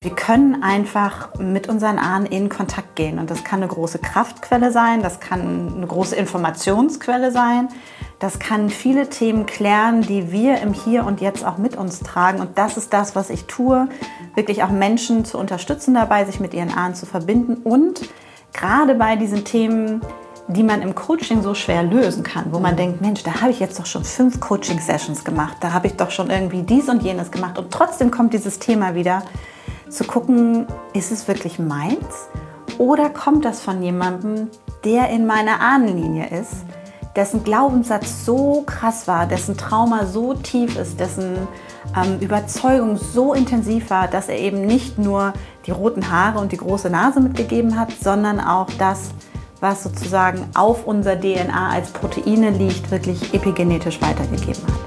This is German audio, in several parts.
Wir können einfach mit unseren Ahnen in Kontakt gehen und das kann eine große Kraftquelle sein, das kann eine große Informationsquelle sein, das kann viele Themen klären, die wir im Hier und Jetzt auch mit uns tragen und das ist das, was ich tue, wirklich auch Menschen zu unterstützen dabei, sich mit ihren Ahnen zu verbinden und gerade bei diesen Themen, die man im Coaching so schwer lösen kann, wo man denkt, Mensch, da habe ich jetzt doch schon 5 Coaching-Sessions gemacht, da habe ich doch schon irgendwie dies und jenes gemacht und trotzdem kommt dieses Thema wieder, zu gucken, ist es wirklich meins oder kommt das von jemandem, der in meiner Ahnenlinie ist, dessen Glaubenssatz so krass war, dessen Trauma so tief ist, dessen Überzeugung so intensiv war, dass er eben nicht nur die roten Haare und die große Nase mitgegeben hat, sondern auch das, was sozusagen auf unserer DNA als Proteine liegt, wirklich epigenetisch weitergegeben hat.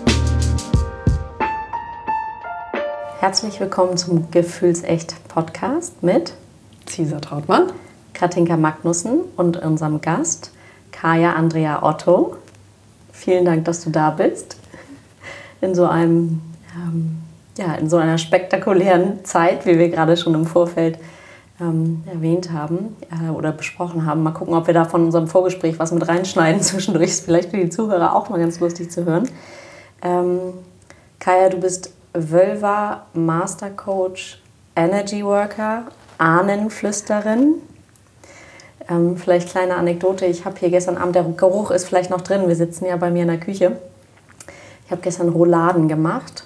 Herzlich willkommen zum Gefühlsecht-Podcast mit Cesar Trautmann, Katinka Magnussen und unserem Gast Kaya Andrea Otto. Vielen Dank, dass du da bist. In so einer spektakulären Zeit, wie wir gerade schon im Vorfeld erwähnt haben oder besprochen haben. Mal gucken, ob wir da von unserem Vorgespräch was mit reinschneiden zwischendurch. Ist vielleicht für die Zuhörer auch mal ganz lustig zu hören. Kaya, du bist Wölver, Master Coach, Energy Worker, Ahnenflüsterin. Vielleicht kleine Anekdote, ich habe hier gestern Abend, der Geruch ist vielleicht noch drin, wir sitzen ja bei mir in der Küche. Ich habe gestern Rouladen gemacht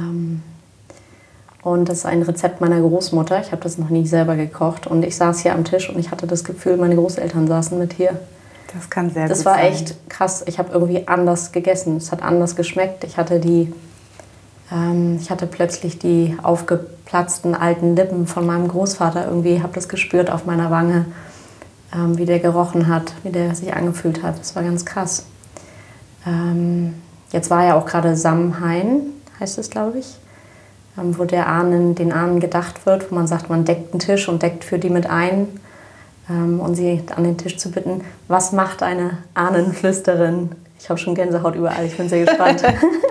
und das ist ein Rezept meiner Großmutter. Ich habe das noch nie selber gekocht und ich saß hier am Tisch und ich hatte das Gefühl, meine Großeltern saßen mit hier. Das kann sehr gut sein. Das war echt krass, ich habe irgendwie anders gegessen, es hat anders geschmeckt. Ich hatte plötzlich die aufgeplatzten alten Lippen von meinem Großvater. Irgendwie habe das gespürt auf meiner Wange, wie der gerochen hat, wie der sich angefühlt hat. Das war ganz krass. Jetzt war ja auch gerade Samhain, heißt es, glaube ich, wo den Ahnen gedacht wird, wo man sagt, man deckt einen Tisch und deckt für die mit ein, und sie an den Tisch zu bitten. Was macht eine Ahnenflüsterin? Ich habe schon Gänsehaut überall, ich bin sehr gespannt.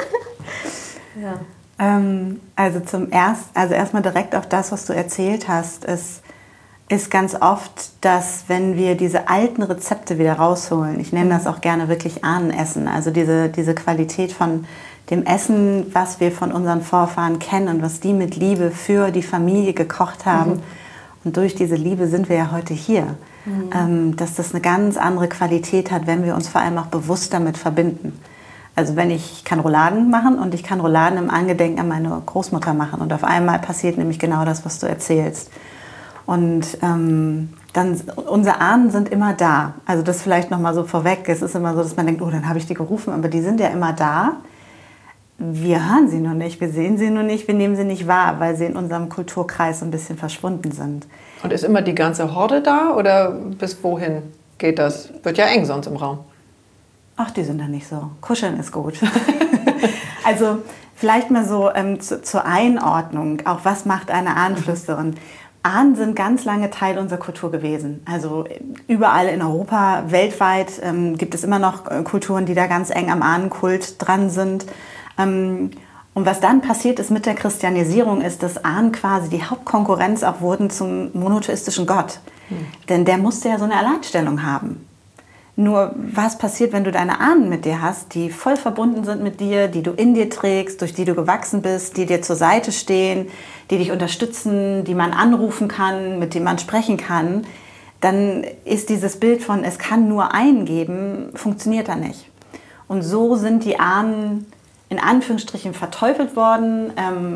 Ja. Also erstmal direkt auf das, was du erzählt hast. Es ist ganz oft, dass wenn wir diese alten Rezepte wieder rausholen, ich nenne das auch gerne wirklich Ahnenessen, also diese Qualität von dem Essen, was wir von unseren Vorfahren kennen und was die mit Liebe für die Familie gekocht haben. Und durch diese Liebe sind wir ja heute hier. Dass das eine ganz andere Qualität hat, wenn wir uns vor allem auch bewusst damit verbinden. Also ich kann Rouladen machen und ich kann Rouladen im Angedenken an meine Großmutter machen. Und auf einmal passiert nämlich genau das, was du erzählst. Und dann, unsere Ahnen sind immer da. Also das vielleicht nochmal so vorweg. Es ist immer so, dass man denkt, oh, dann habe ich die gerufen. Aber die sind ja immer da. Wir hören sie nur nicht, wir sehen sie nur nicht, wir nehmen sie nicht wahr, weil sie in unserem Kulturkreis so ein bisschen verschwunden sind. Und ist immer die ganze Horde da oder bis wohin geht das? Wird ja eng sonst im Raum. Ach, die sind da nicht so. Kuscheln ist gut. Also vielleicht mal so zur Einordnung, auch was macht eine Ahnenflüsterin? Ahnen sind ganz lange Teil unserer Kultur gewesen. Also überall in Europa, weltweit gibt es immer noch Kulturen, die da ganz eng am Ahnenkult dran sind. Und was dann passiert ist mit der Christianisierung, ist, dass Ahnen quasi die Hauptkonkurrenz auch wurden zum monotheistischen Gott. Denn der musste ja so eine Alleinstellung haben. Nur was passiert, wenn du deine Ahnen mit dir hast, die voll verbunden sind mit dir, die du in dir trägst, durch die du gewachsen bist, die dir zur Seite stehen, die dich unterstützen, die man anrufen kann, mit denen man sprechen kann, dann ist dieses Bild von, es kann nur einen geben, funktioniert da nicht. Und so sind die Ahnen in Anführungsstrichen verteufelt worden,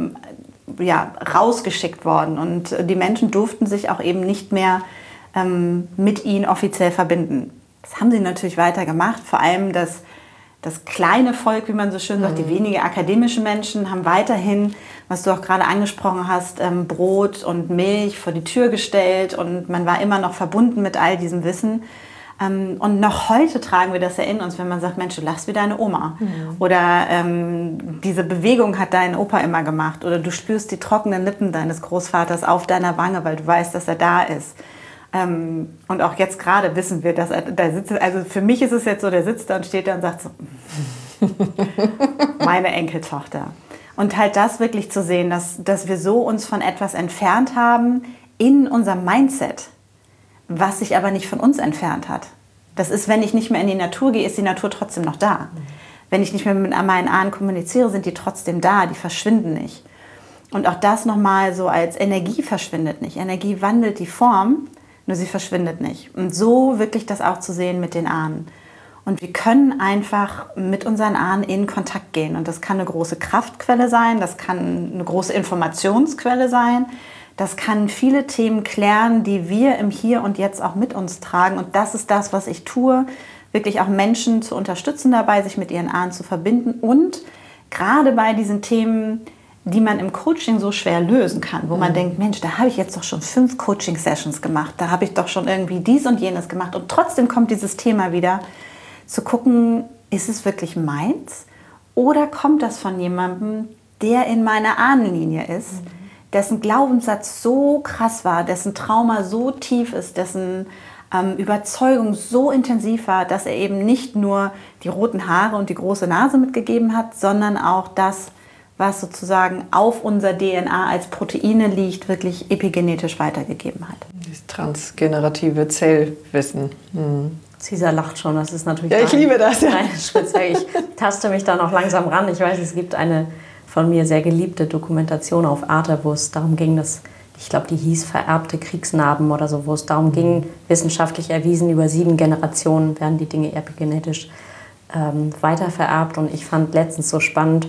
rausgeschickt worden. Und die Menschen durften sich auch eben nicht mehr mit ihnen offiziell verbinden. Das haben sie natürlich weiter gemacht. Vor allem das kleine Volk, wie man so schön sagt, die wenigen akademischen Menschen haben weiterhin, was du auch gerade angesprochen hast, Brot und Milch vor die Tür gestellt. Und man war immer noch verbunden mit all diesem Wissen. Und noch heute tragen wir das ja in uns, wenn man sagt, Mensch, du lachst wie deine Oma. Oder diese Bewegung hat dein Opa immer gemacht. Oder du spürst die trockenen Lippen deines Großvaters auf deiner Wange, weil du weißt, dass er da ist. Und auch jetzt gerade wissen wir, dass er da sitzt. Also für mich ist es jetzt so, der sitzt da und steht da und sagt so, meine Enkeltochter. Und halt das wirklich zu sehen, dass wir so uns von etwas entfernt haben in unserem Mindset, was sich aber nicht von uns entfernt hat. Das ist, wenn ich nicht mehr in die Natur gehe, ist die Natur trotzdem noch da. Wenn ich nicht mehr mit meinen Ahnen kommuniziere, sind die trotzdem da, die verschwinden nicht. Und auch das nochmal so als Energie verschwindet nicht. Energie wandelt die Form, nur sie verschwindet nicht. Und so wirklich das auch zu sehen mit den Ahnen. Und wir können einfach mit unseren Ahnen in Kontakt gehen. Und das kann eine große Kraftquelle sein, das kann eine große Informationsquelle sein. Das kann viele Themen klären, die wir im Hier und Jetzt auch mit uns tragen. Und das ist das, was ich tue, wirklich auch Menschen zu unterstützen dabei, sich mit ihren Ahnen zu verbinden. Und gerade bei diesen Themen, die man im Coaching so schwer lösen kann, wo man denkt, Mensch, da habe ich jetzt doch schon 5 Coaching-Sessions gemacht, da habe ich doch schon irgendwie dies und jenes gemacht. Und trotzdem kommt dieses Thema wieder, zu gucken, ist es wirklich meins oder kommt das von jemandem, der in meiner Ahnenlinie ist, dessen Glaubenssatz so krass war, dessen Trauma so tief ist, dessen Überzeugung so intensiv war, dass er eben nicht nur die roten Haare und die große Nase mitgegeben hat, sondern auch das, was sozusagen auf unserer DNA als Proteine liegt, wirklich epigenetisch weitergegeben hat. Das transgenerative Zellwissen. Cesar lacht schon, das ist natürlich... Ja, ich liebe das. Ja. Nein, ich taste mich da noch langsam ran. Ich weiß, es gibt eine von mir sehr geliebte Dokumentation auf Arte, wo es darum ging, dass, ich glaube, die hieß Vererbte Kriegsnarben oder so, wo es darum ging, wissenschaftlich erwiesen, über 7 Generationen werden die Dinge epigenetisch weitervererbt. Und ich fand letztens so spannend,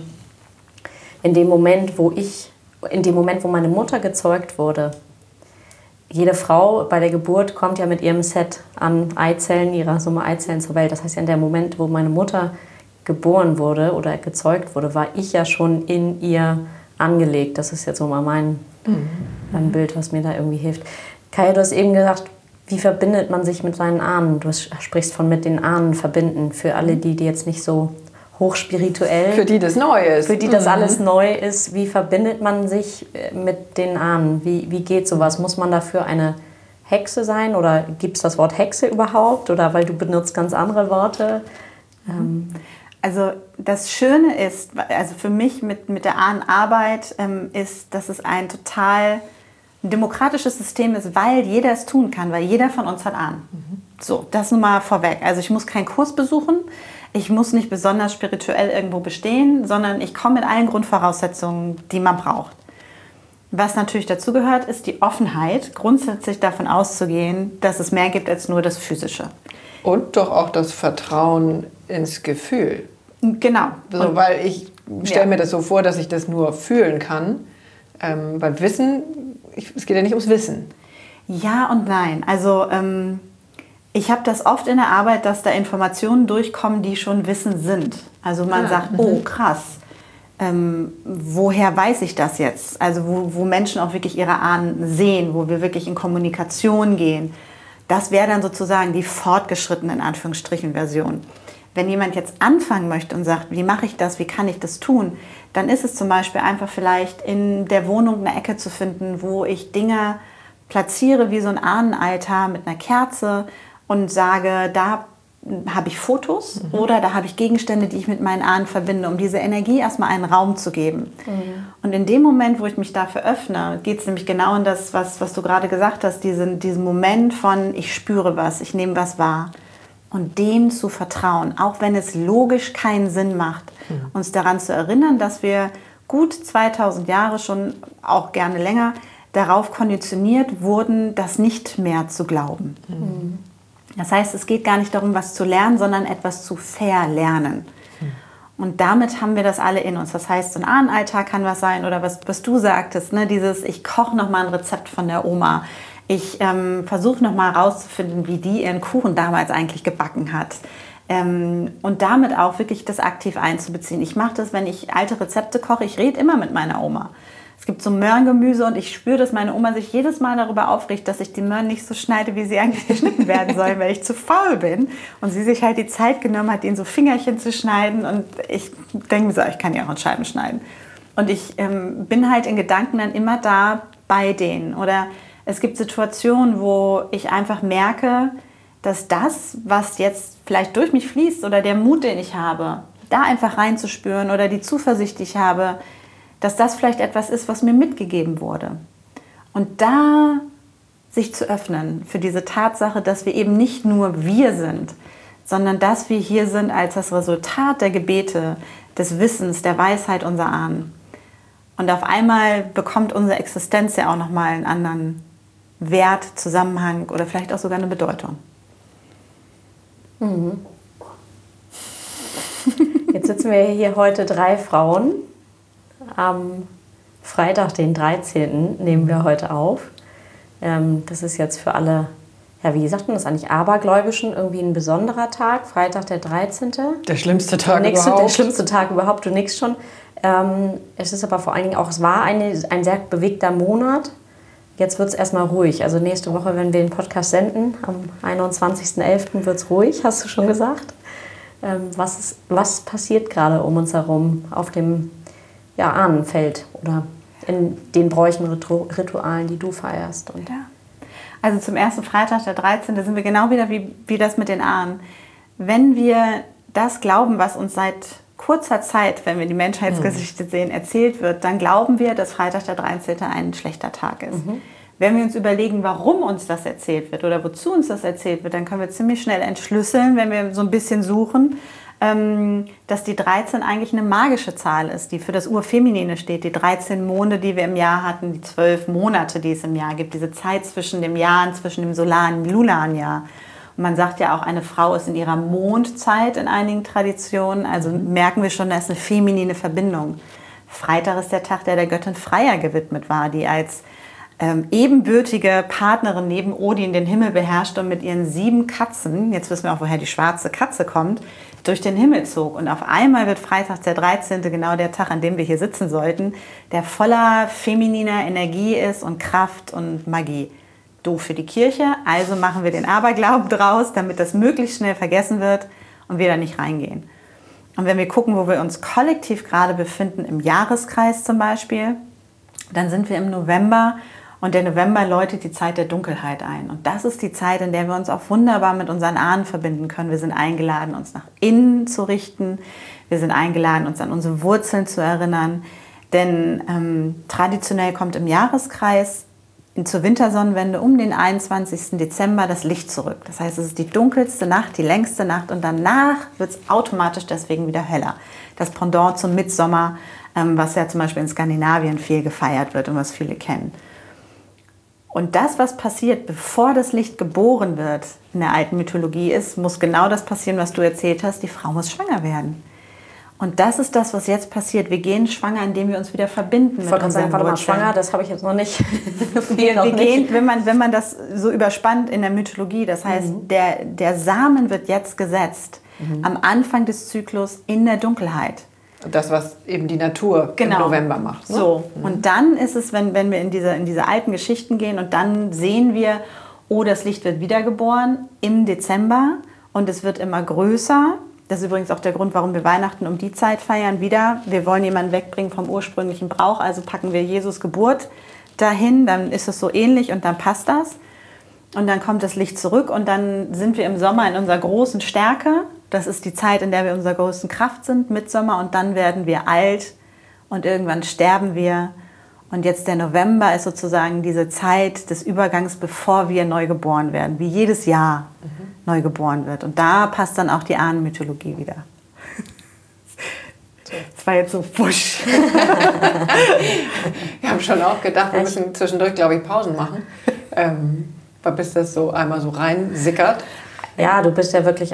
in dem Moment, wo meine Mutter gezeugt wurde, jede Frau bei der Geburt kommt ja mit ihrem Set an Eizellen, ihrer Summe Eizellen zur Welt. Das heißt, in dem Moment, wo meine Mutter geboren wurde oder gezeugt wurde, war ich ja schon in ihr angelegt. Das ist jetzt so mal mein Bild, was mir da irgendwie hilft. Kaya, du hast eben gesagt, wie verbindet man sich mit seinen Ahnen? Du sprichst von mit den Ahnen verbinden. Für alle, die jetzt nicht so hochspirituell... Für die das neu ist. Für die das alles neu ist. Wie verbindet man sich mit den Ahnen? Wie geht sowas? Muss man dafür eine Hexe sein? Oder gibt es das Wort Hexe überhaupt? Oder weil du benutzt ganz andere Worte? Also das Schöne ist, also für mich mit der Ahnenarbeit, ist, dass es ein total demokratisches System ist, weil jeder es tun kann, weil jeder von uns hat Ahnen. So, das nun mal vorweg. Also ich muss keinen Kurs besuchen, ich muss nicht besonders spirituell irgendwo bestehen, sondern ich komme mit allen Grundvoraussetzungen, die man braucht. Was natürlich dazu gehört, ist die Offenheit, grundsätzlich davon auszugehen, dass es mehr gibt als nur das Physische. Und doch auch das Vertrauen ins Gefühl. Genau. So, weil ich stelle mir das so vor, dass ich das nur fühlen kann. Weil Wissen, es geht ja nicht ums Wissen. Ja und nein. Also ich habe das oft in der Arbeit, dass da Informationen durchkommen, die schon Wissen sind. Also man sagt, oh krass, woher weiß ich das jetzt? Also wo Menschen auch wirklich ihre Ahnen sehen, wo wir wirklich in Kommunikation gehen. Das wäre dann sozusagen die fortgeschrittene, in Anführungsstrichen, Version. Wenn jemand jetzt anfangen möchte und sagt, wie mache ich das, wie kann ich das tun, dann ist es zum Beispiel einfach vielleicht in der Wohnung eine Ecke zu finden, wo ich Dinge platziere wie so ein Ahnenaltar mit einer Kerze und sage, da habe ich Fotos oder da habe ich Gegenstände, die ich mit meinen Ahnen verbinde, um diese Energie erstmal einen Raum zu geben. Und in dem Moment, wo ich mich dafür öffne, geht es nämlich genau in das, was du gerade gesagt hast, diesen Moment von, ich spüre was, ich nehme was wahr. Und dem zu vertrauen, auch wenn es logisch keinen Sinn macht, uns daran zu erinnern, dass wir gut 2000 Jahre schon, auch gerne länger, darauf konditioniert wurden, das nicht mehr zu glauben. Das heißt, es geht gar nicht darum, was zu lernen, sondern etwas zu verlernen. Und damit haben wir das alle in uns. Das heißt, so ein Ahnenalltag kann was sein oder was du sagtest, ne? Dieses, ich koche noch mal ein Rezept von der Oma. Ich versuche noch mal rauszufinden, wie die ihren Kuchen damals eigentlich gebacken hat. Und damit auch wirklich das aktiv einzubeziehen. Ich mache das, wenn ich alte Rezepte koche, ich rede immer mit meiner Oma. Es gibt so Möhrengemüse und ich spüre, dass meine Oma sich jedes Mal darüber aufregt, dass ich die Möhren nicht so schneide, wie sie eigentlich geschnitten werden sollen, weil ich zu faul bin. Und sie sich halt die Zeit genommen hat, die in so Fingerchen zu schneiden. Und ich denke mir so, ich kann ja auch in Scheiben schneiden. Und ich bin halt in Gedanken dann immer da bei denen. Oder es gibt Situationen, wo ich einfach merke, dass das, was jetzt vielleicht durch mich fließt oder der Mut, den ich habe, da einfach reinzuspüren oder die Zuversicht, die ich habe, dass das vielleicht etwas ist, was mir mitgegeben wurde. Und da sich zu öffnen für diese Tatsache, dass wir eben nicht nur wir sind, sondern dass wir hier sind als das Resultat der Gebete, des Wissens, der Weisheit unserer Ahnen. Und auf einmal bekommt unsere Existenz ja auch nochmal einen anderen Wert, Zusammenhang oder vielleicht auch sogar eine Bedeutung. Mhm. Jetzt sitzen wir hier heute 3 Frauen. Am Freitag, den 13. nehmen wir heute auf. Das ist jetzt für alle, ja, wie sagt man das eigentlich, Abergläubischen irgendwie ein besonderer Tag. Freitag, der 13. Der schlimmste Tag überhaupt. Der schlimmste Tag überhaupt, du nickst schon. Es ist aber vor allen Dingen auch, es war ein sehr bewegter Monat. Jetzt wird es erstmal ruhig. Also nächste Woche, wenn wir den Podcast senden, am 21.11. wird es ruhig, hast du schon gesagt. Was passiert gerade um uns herum auf dem Ahnenfeld oder in den Bräuchen, Ritualen, die du feierst? Und ja. Also zum ersten Freitag, der 13. sind wir genau wieder wie das mit den Ahnen. Wenn wir das glauben, was uns seit kurzer Zeit, wenn wir die Menschheitsgeschichte sehen, erzählt wird, dann glauben wir, dass Freitag der 13. ein schlechter Tag ist. Wenn wir uns überlegen, warum uns das erzählt wird oder wozu uns das erzählt wird, dann können wir ziemlich schnell entschlüsseln, wenn wir so ein bisschen suchen, dass die 13 eigentlich eine magische Zahl ist, die für das Urfeminine steht. Die 13 Monde, die wir im Jahr hatten, die 12 Monate, die es im Jahr gibt, diese Zeit zwischen dem Jahr und zwischen dem solaren und lunaren Jahr. Und man sagt ja auch, eine Frau ist in ihrer Mondzeit in einigen Traditionen, also merken wir schon, da ist eine feminine Verbindung. Freitag ist der Tag, der Göttin Freya gewidmet war, die als ebenbürtige Partnerin neben Odin den Himmel beherrscht und mit ihren 7 Katzen, jetzt wissen wir auch, woher die schwarze Katze kommt, durch den Himmel zog. Und auf einmal wird Freitag der 13. genau der Tag, an dem wir hier sitzen sollten, der voller femininer Energie ist und Kraft und Magie. Doof für die Kirche, also machen wir den Aberglauben draus, damit das möglichst schnell vergessen wird und wir da nicht reingehen. Und wenn wir gucken, wo wir uns kollektiv gerade befinden, im Jahreskreis zum Beispiel, dann sind wir im November und der November läutet die Zeit der Dunkelheit ein. Und das ist die Zeit, in der wir uns auch wunderbar mit unseren Ahnen verbinden können. Wir sind eingeladen, uns nach innen zu richten. Wir sind eingeladen, uns an unsere Wurzeln zu erinnern. Denn traditionell kommt im Jahreskreis zur Wintersonnenwende um den 21. Dezember das Licht zurück. Das heißt, es ist die dunkelste Nacht, die längste Nacht und danach wird es automatisch deswegen wieder heller. Das Pendant zum Mitsommer, was ja zum Beispiel in Skandinavien viel gefeiert wird und was viele kennen. Und das, was passiert, bevor das Licht geboren wird in der alten Mythologie muss genau das passieren, was du erzählt hast. Die Frau muss schwanger werden. Und das ist das, was jetzt passiert. Wir gehen schwanger, indem wir uns wieder verbinden mit unseren Wurzeln. Schwanger, das habe ich jetzt noch nicht. wir gehen, wenn man das so überspannt in der Mythologie, das heißt, der Samen wird jetzt gesetzt, am Anfang des Zyklus in der Dunkelheit. Das, was eben die Natur im November macht. Ne? So. Und dann ist es, wenn wir in diese alten Geschichten gehen und dann sehen wir, oh, das Licht wird wiedergeboren im Dezember und es wird immer größer. Das ist übrigens auch der Grund, warum wir Weihnachten um die Zeit feiern wieder. Wir wollen jemanden wegbringen vom ursprünglichen Brauch, also packen wir Jesus Geburt dahin, dann ist es so ähnlich und dann passt das. Und dann kommt das Licht zurück und dann sind wir im Sommer in unserer großen Stärke. Das ist die Zeit, in der wir in unserer größten Kraft sind, Mitsommer. Und dann werden wir alt und irgendwann sterben wir. Und jetzt der November ist sozusagen diese Zeit des Übergangs, bevor wir neu geboren werden, wie jedes Jahr neu geboren wird. Und da passt dann auch die Ahnenmythologie wieder. Das war jetzt so fusch. Wir haben schon auch gedacht, wir müssen zwischendurch, glaube ich, Pausen machen. Bis das so einmal so rein sickert. Ja, du bist ja wirklich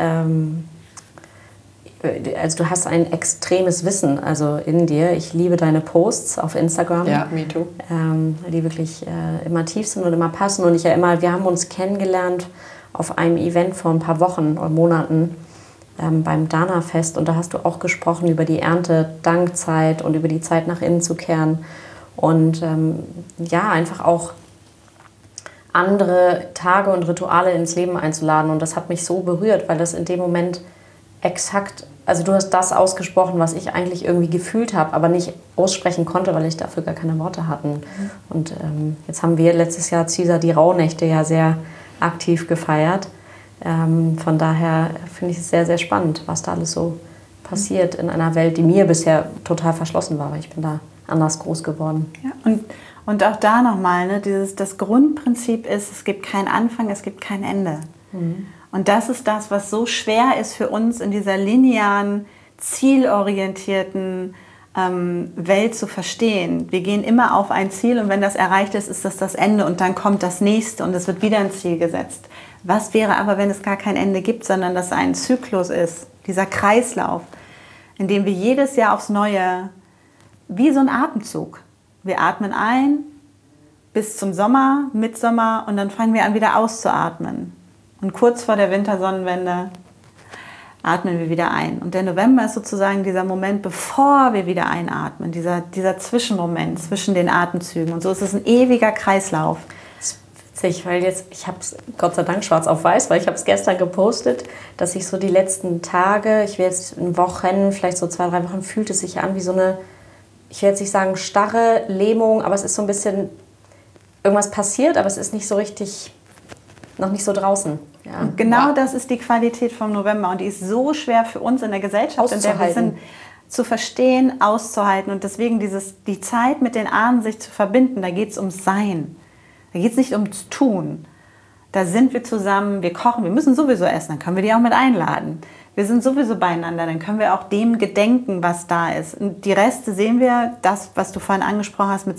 also du hast ein extremes Wissen also in dir. Ich liebe deine Posts auf Instagram. Ja, me too. Die wirklich immer tief sind und immer passen. Und wir haben uns kennengelernt auf einem Event vor ein paar Wochen oder Monaten beim Dana-Fest. Und da hast du auch gesprochen über die Ernte-Dankzeit und über die Zeit nach innen zu kehren. Und einfach auch andere Tage und Rituale ins Leben einzuladen. Und das hat mich so berührt, weil das in dem Moment exakt, also du hast das ausgesprochen, was ich eigentlich irgendwie gefühlt habe, aber nicht aussprechen konnte, weil ich dafür gar keine Worte hatte. Und jetzt haben wir letztes Jahr Caesar die Rauhnächte ja sehr aktiv gefeiert. Von daher finde ich es sehr, sehr spannend, was da alles so passiert in einer Welt, die mir bisher total verschlossen war, weil ich bin da anders groß geworden. Ja, und auch da nochmal, ne, das Grundprinzip ist, es gibt keinen Anfang, es gibt kein Ende. Und das ist das, was so schwer ist für uns in dieser linearen, zielorientierten Welt zu verstehen. Wir gehen immer auf ein Ziel und wenn das erreicht ist, ist das Ende und dann kommt das nächste und es wird wieder ein Ziel gesetzt. Was wäre aber, wenn es gar kein Ende gibt, sondern dass ein Zyklus ist, dieser Kreislauf, in dem wir jedes Jahr aufs Neue, wie so ein Atemzug, wir atmen ein bis zum Sommer, Mitsommer und dann fangen wir an wieder auszuatmen. Und kurz vor der Wintersonnenwende atmen wir wieder ein. Und der November ist sozusagen dieser Moment, bevor wir wieder einatmen, dieser Zwischenmoment zwischen den Atemzügen. Und so ist es ein ewiger Kreislauf. Das ist witzig, weil ich habe es Gott sei Dank schwarz auf weiß, weil ich habe es gestern gepostet, dass ich so die letzten Tage, ich will jetzt in Wochen, vielleicht so 2, 3 Wochen, fühlt es sich an wie so eine, ich will jetzt nicht sagen starre Lähmung, aber es ist so ein bisschen, irgendwas passiert, aber es ist nicht so richtig, noch nicht so draußen. Ja. Und genau das ist die Qualität vom November und die ist so schwer für uns in der Gesellschaft, in der wir sind, zu verstehen, auszuhalten und deswegen die Zeit mit den Ahnen sich zu verbinden, da geht es ums Sein, da geht es nicht ums Tun. Da sind wir zusammen, wir kochen, wir müssen sowieso essen, dann können wir die auch mit einladen. Wir sind sowieso beieinander, dann können wir auch dem gedenken, was da ist. Und die Reste sehen wir, das, was du vorhin angesprochen hast mit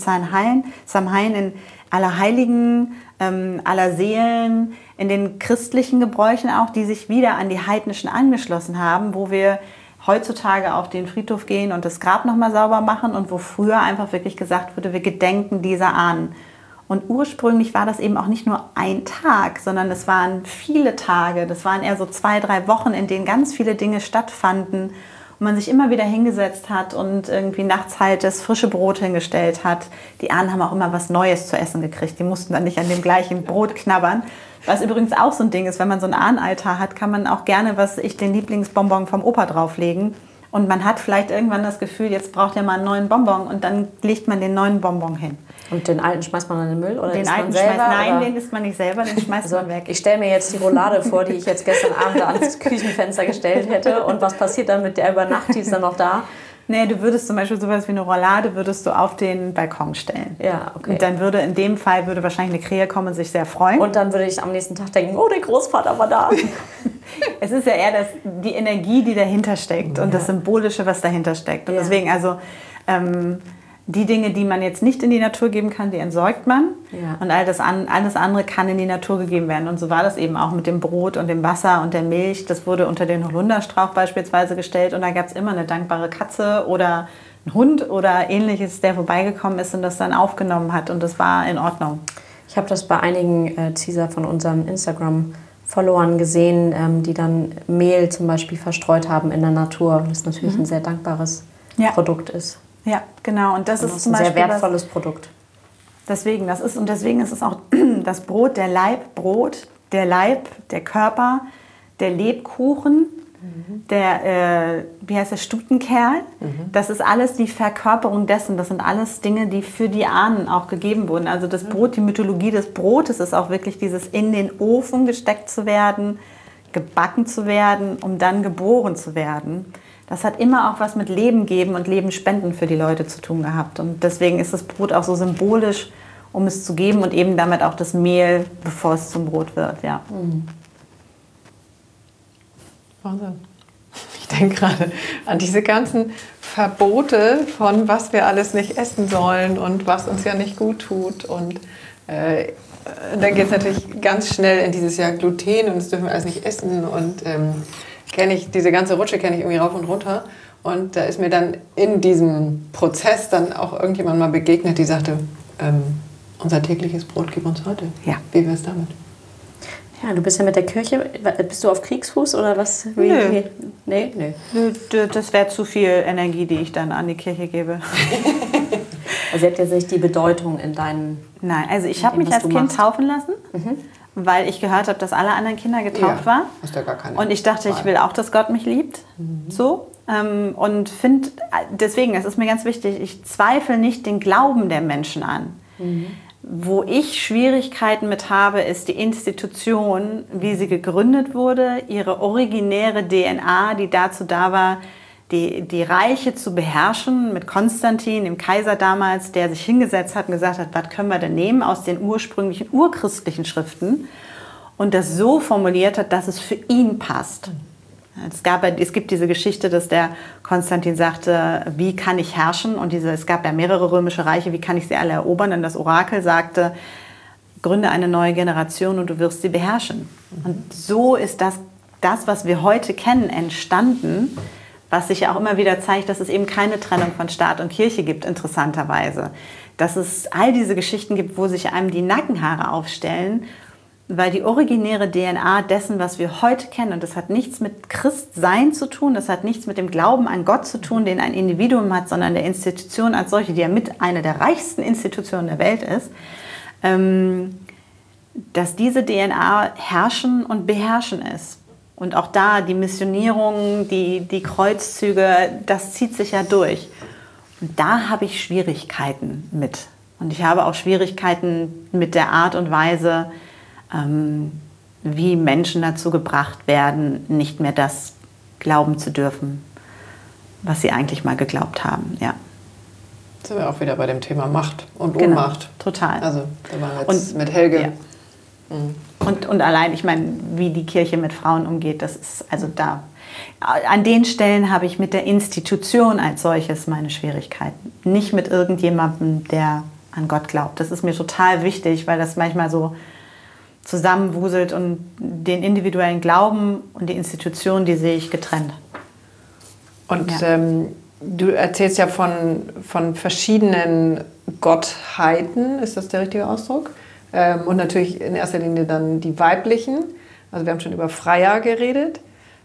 Samhain in Allerheiligen, aller Seelen, in den christlichen Gebräuchen auch, die sich wieder an die heidnischen angeschlossen haben, wo wir heutzutage auf den Friedhof gehen und das Grab nochmal sauber machen und wo früher einfach wirklich gesagt wurde, wir gedenken dieser Ahnen. Und ursprünglich war das eben auch nicht nur ein Tag, sondern es waren viele Tage, das waren eher so 2, 3 Wochen, in denen ganz viele Dinge stattfanden und man sich immer wieder hingesetzt hat und irgendwie nachts halt das frische Brot hingestellt hat. Die Ahnen haben auch immer was Neues zu essen gekriegt, die mussten dann nicht an dem gleichen Brot knabbern. Was übrigens auch so ein Ding ist, wenn man so einen Ahnenaltar hat, kann man auch gerne, den Lieblingsbonbon vom Opa drauflegen. Und man hat vielleicht irgendwann das Gefühl, jetzt braucht er mal einen neuen Bonbon und dann legt man den neuen Bonbon hin. Und den alten schmeißt man in den Müll? Oder den alten selber? Nein, den isst man nicht selber, den schmeißt man weg. Ich stelle mir jetzt die Roulade vor, die ich jetzt gestern Abend ans Küchenfenster gestellt hätte. Und was passiert dann mit der über Nacht? Die ist dann noch da? Nee, du würdest zum Beispiel sowas wie eine Roulade würdest du auf den Balkon stellen. Ja, okay. Und dann in dem Fall wahrscheinlich eine Krähe kommen und sich sehr freuen. Und dann würde ich am nächsten Tag denken, oh, der Großvater war da. Es ist ja eher die Energie, die dahinter steckt und das Symbolische, was dahinter steckt. Und deswegen, die Dinge, die man jetzt nicht in die Natur geben kann, die entsorgt man. Ja. Und alles andere kann in die Natur gegeben werden. Und so war das eben auch mit dem Brot und dem Wasser und der Milch. Das wurde unter den Holunderstrauch beispielsweise gestellt. Und da gab es immer eine dankbare Katze oder ein Hund oder Ähnliches, der vorbeigekommen ist und das dann aufgenommen hat. Und das war in Ordnung. Ich habe das bei einigen Teaser von unseren Instagram-Followern gesehen, die dann Mehl zum Beispiel verstreut haben in der Natur. Das natürlich ein sehr dankbares Produkt ist. Ja, genau. Und das ist zum ein Beispiel sehr wertvolles Produkt. Deswegen ist es auch das Brot, der Leib, der Leib, der Körper, der Lebkuchen, der, wie heißt der, Stutenkerl. Das ist alles die Verkörperung dessen. Das sind alles Dinge, die für die Ahnen auch gegeben wurden. Also das Brot, die Mythologie des Brotes ist auch wirklich dieses in den Ofen gesteckt zu werden, gebacken zu werden, um dann geboren zu werden. Das hat immer auch was mit Leben geben und Leben spenden für die Leute zu tun gehabt. Und deswegen ist das Brot auch so symbolisch, um es zu geben und eben damit auch das Mehl, bevor es zum Brot wird. Ja. Wahnsinn. Ich denke gerade an diese ganzen Verbote von was wir alles nicht essen sollen und was uns ja nicht gut tut. Und dann geht es natürlich ganz schnell in dieses Jahr Gluten und das dürfen wir alles nicht essen. Und diese ganze Rutsche kenne ich irgendwie rauf und runter. Und da ist mir dann in diesem Prozess dann auch irgendjemand mal begegnet, die sagte, unser tägliches Brot gib uns heute. Ja. Wie wäre es damit? Ja, du bist ja mit der Kirche, bist du auf Kriegsfuß oder was? Nö. Nee. Das wäre zu viel Energie, die ich dann an die Kirche gebe. Also hat jetzt nicht die Bedeutung in deinen... Nein, also ich habe mich als Kind taufen lassen. Weil ich gehört habe, dass alle anderen Kinder getauft waren. Hast ja gar keine und ich dachte, ich will auch, dass Gott mich liebt. So. Und finde, deswegen, das ist mir ganz wichtig, ich zweifle nicht den Glauben der Menschen an. Wo ich Schwierigkeiten mit habe, ist die Institution, wie sie gegründet wurde, ihre originäre DNA, die dazu da war, die Reiche zu beherrschen, mit Konstantin, dem Kaiser damals, der sich hingesetzt hat und gesagt hat, was können wir denn nehmen aus den ursprünglichen urchristlichen Schriften und das so formuliert hat, dass es für ihn passt. Es gibt diese Geschichte, dass der Konstantin sagte, wie kann ich herrschen? Und es gab ja mehrere römische Reiche, wie kann ich sie alle erobern? Und das Orakel sagte, gründe eine neue Generation und du wirst sie beherrschen. Und so ist das, was wir heute kennen, entstanden, was sich ja auch immer wieder zeigt, dass es eben keine Trennung von Staat und Kirche gibt, interessanterweise. Dass es all diese Geschichten gibt, wo sich einem die Nackenhaare aufstellen, weil die originäre DNA dessen, was wir heute kennen, und das hat nichts mit Christsein zu tun, das hat nichts mit dem Glauben an Gott zu tun, den ein Individuum hat, sondern der Institution als solche, die ja mit einer der reichsten Institutionen der Welt ist, dass diese DNA herrschen und beherrschen ist. Und auch da die Missionierung, die Kreuzzüge, das zieht sich ja durch. Und da habe ich Schwierigkeiten mit. Und ich habe auch Schwierigkeiten mit der Art und Weise, wie Menschen dazu gebracht werden, nicht mehr das glauben zu dürfen, was sie eigentlich mal geglaubt haben. Ja. Jetzt sind wir auch wieder bei dem Thema Macht und Ohnmacht. Total. Also da waren wir jetzt mit Helge. Ja. Und allein, ich meine, wie die Kirche mit Frauen umgeht, das ist also da. An den Stellen habe ich mit der Institution als solches meine Schwierigkeiten. Nicht mit irgendjemandem, der an Gott glaubt. Das ist mir total wichtig, weil das manchmal so zusammenwuselt und den individuellen Glauben und die Institution, die sehe ich getrennt. Und du erzählst ja von verschiedenen Gottheiten, ist das der richtige Ausdruck? Und natürlich in erster Linie dann die weiblichen. Also wir haben schon über Freya geredet.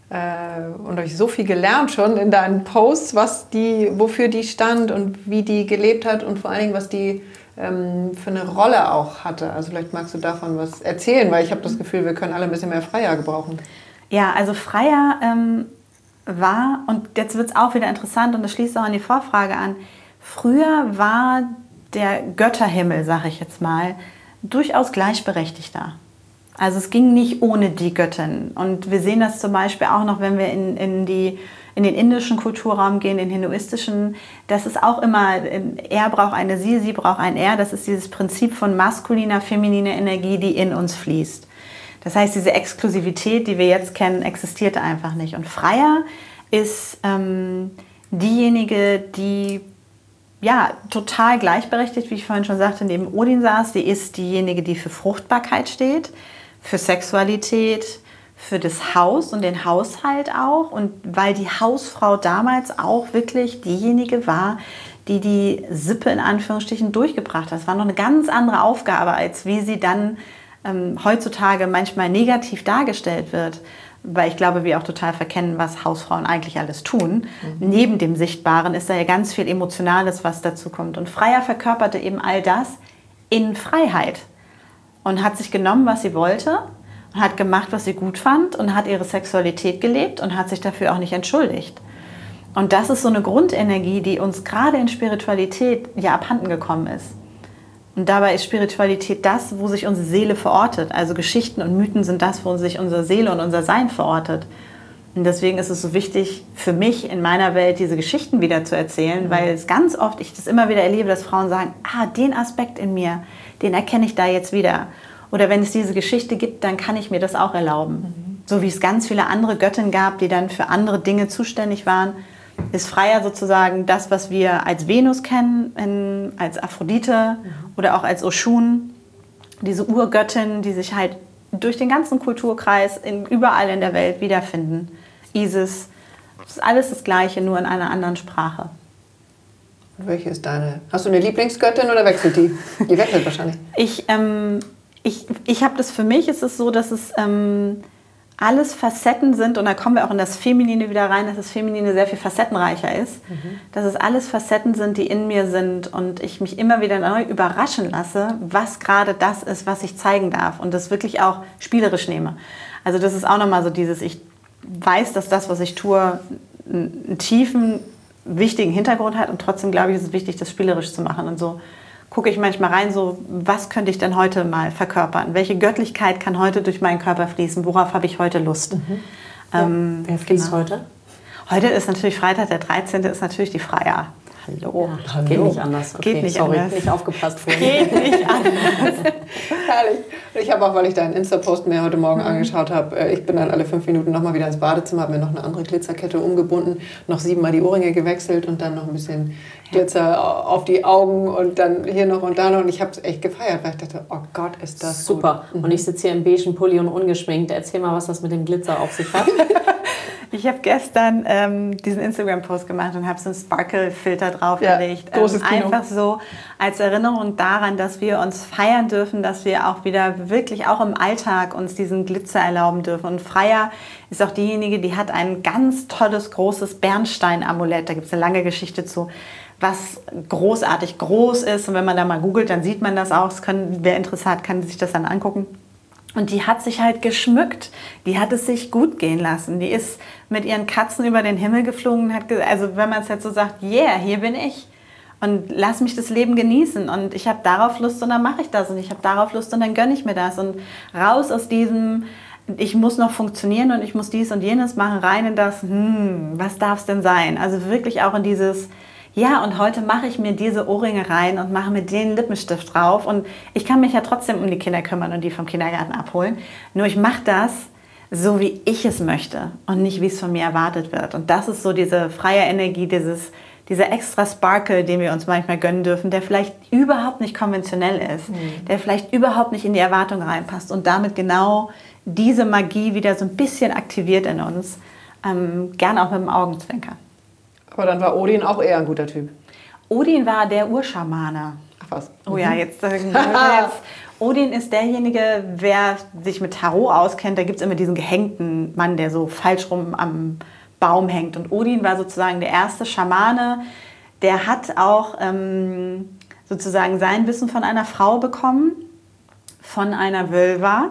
Und habe ich so viel gelernt schon in deinen Posts, wofür die stand und wie die gelebt hat und vor allen Dingen, was die für eine Rolle auch hatte. Also vielleicht magst du davon was erzählen, weil ich habe das Gefühl, wir können alle ein bisschen mehr Freya gebrauchen. Ja, also Freya war, und jetzt wird es auch wieder interessant und das schließt auch an die Vorfrage an, früher war der Götterhimmel, sage ich jetzt mal, durchaus gleichberechtigter. Also es ging nicht ohne die Göttin. Und wir sehen das zum Beispiel auch noch, wenn wir in den indischen Kulturraum gehen, den hinduistischen. Das ist auch immer, er braucht eine sie braucht ein er. Das ist dieses Prinzip von maskuliner, femininer Energie, die in uns fließt. Das heißt, diese Exklusivität, die wir jetzt kennen, existierte einfach nicht. Und Freya ist diejenige, die ja, total gleichberechtigt, wie ich vorhin schon sagte, neben Odin saß. Die ist diejenige, die für Fruchtbarkeit steht, für Sexualität, für das Haus und den Haushalt auch. Und weil die Hausfrau damals auch wirklich diejenige war, die die Sippe in Anführungsstrichen durchgebracht hat. Das war noch eine ganz andere Aufgabe, als wie sie dann heutzutage manchmal negativ dargestellt wird. Weil ich glaube, wir auch total verkennen, was Hausfrauen eigentlich alles tun. Neben dem Sichtbaren ist da ja ganz viel Emotionales, was dazu kommt. Und Freya verkörperte eben all das in Freiheit und hat sich genommen, was sie wollte und hat gemacht, was sie gut fand und hat ihre Sexualität gelebt und hat sich dafür auch nicht entschuldigt. Und das ist so eine Grundenergie, die uns gerade in Spiritualität ja abhanden gekommen ist. Und dabei ist Spiritualität das, wo sich unsere Seele verortet. Also Geschichten und Mythen sind das, wo sich unsere Seele und unser Sein verortet. Und deswegen ist es so wichtig für mich in meiner Welt, diese Geschichten wieder zu erzählen, weil es ganz oft, ich das immer wieder erlebe, dass Frauen sagen, den Aspekt in mir, den erkenne ich da jetzt wieder. Oder wenn es diese Geschichte gibt, dann kann ich mir das auch erlauben. So wie es ganz viele andere Göttinnen gab, die dann für andere Dinge zuständig waren, ist Freya sozusagen das, was wir als Venus kennen, als Aphrodite oder auch als Oshun, diese Urgöttin, die sich halt durch den ganzen Kulturkreis überall in der Welt wiederfinden. Isis, das ist alles das Gleiche, nur in einer anderen Sprache. Und welche ist deine? Hast du eine Lieblingsgöttin oder wechselt die? Die wechselt wahrscheinlich. Ich habe das für mich, ist es so, dass es alles Facetten sind, und da kommen wir auch in das Feminine wieder rein, dass das Feminine sehr viel facettenreicher ist, dass es alles Facetten sind, die in mir sind und ich mich immer wieder neu überraschen lasse, was gerade das ist, was ich zeigen darf und das wirklich auch spielerisch nehme. Also das ist auch nochmal so dieses, ich weiß, dass das, was ich tue, einen tiefen, wichtigen Hintergrund hat und trotzdem glaube ich, ist es wichtig, das spielerisch zu machen und so. Gucke ich manchmal rein, so, was könnte ich denn heute mal verkörpern? Welche Göttlichkeit kann heute durch meinen Körper fließen? Worauf habe ich heute Lust? Wer fließt heute? Heute ist natürlich Freitag, der 13. ist natürlich die Freier. Hallo. Ja, geht nicht anders. Okay, geht nicht sorry, anders. nicht aufgepasst vorhin. Geht nicht anders. Herrlich. Ich habe auch, weil ich deinen Insta-Post mir heute Morgen angeschaut habe, ich bin dann alle 5 Minuten nochmal wieder ins Badezimmer, habe mir noch eine andere Glitzerkette umgebunden, noch 7-mal die Ohrringe gewechselt und dann noch ein bisschen Glitzer auf die Augen und dann hier noch und da noch. Und ich habe es echt gefeiert, weil ich dachte, oh Gott, ist das super. Gut. Und ich sitze hier im beigen Pulli und ungeschminkt. Erzähl mal, was das mit dem Glitzer auf sich hat. Ich habe gestern diesen Instagram-Post gemacht und habe so einen Sparkle-Filter draufgelegt. Ja, großes Kino. Einfach so als Erinnerung daran, dass wir uns feiern dürfen, dass wir auch wieder wirklich auch im Alltag uns diesen Glitzer erlauben dürfen. Und Freya ist auch diejenige, die hat ein ganz tolles, großes Bernstein-Amulett. Da gibt es eine lange Geschichte zu, was großartig groß ist. Und wenn man da mal googelt, dann sieht man das auch. Wer Interesse hat, kann sich das dann angucken. Und die hat sich halt geschmückt, die hat es sich gut gehen lassen. Die ist mit ihren Katzen über den Himmel geflogen und hat also wenn man es jetzt so sagt, yeah, hier bin ich und lass mich das Leben genießen und ich habe darauf Lust und dann mache ich das und ich habe darauf Lust und dann gönne ich mir das und raus aus diesem, ich muss noch funktionieren und ich muss dies und jenes machen, rein in das, was darf es denn sein? Also wirklich auch in dieses, ja, und heute mache ich mir diese Ohrringe rein und mache mir den Lippenstift drauf. Und ich kann mich ja trotzdem um die Kinder kümmern und die vom Kindergarten abholen. Nur ich mache das so, wie ich es möchte und nicht, wie es von mir erwartet wird. Und das ist so diese freie Energie, dieser extra Sparkle, den wir uns manchmal gönnen dürfen, der vielleicht überhaupt nicht konventionell ist, der vielleicht überhaupt nicht in die Erwartung reinpasst und damit genau diese Magie wieder so ein bisschen aktiviert in uns. Gern auch mit dem Augenzwinkern. Aber dann war Odin auch eher ein guter Typ. Odin war der Urschamane. Ach was. Oh ja, jetzt Odin ist derjenige, wer sich mit Tarot auskennt. Da gibt es immer diesen gehängten Mann, der so falsch rum am Baum hängt. Und Odin war sozusagen der erste Schamane. Der hat auch sozusagen sein Wissen von einer Frau bekommen, von einer Völva.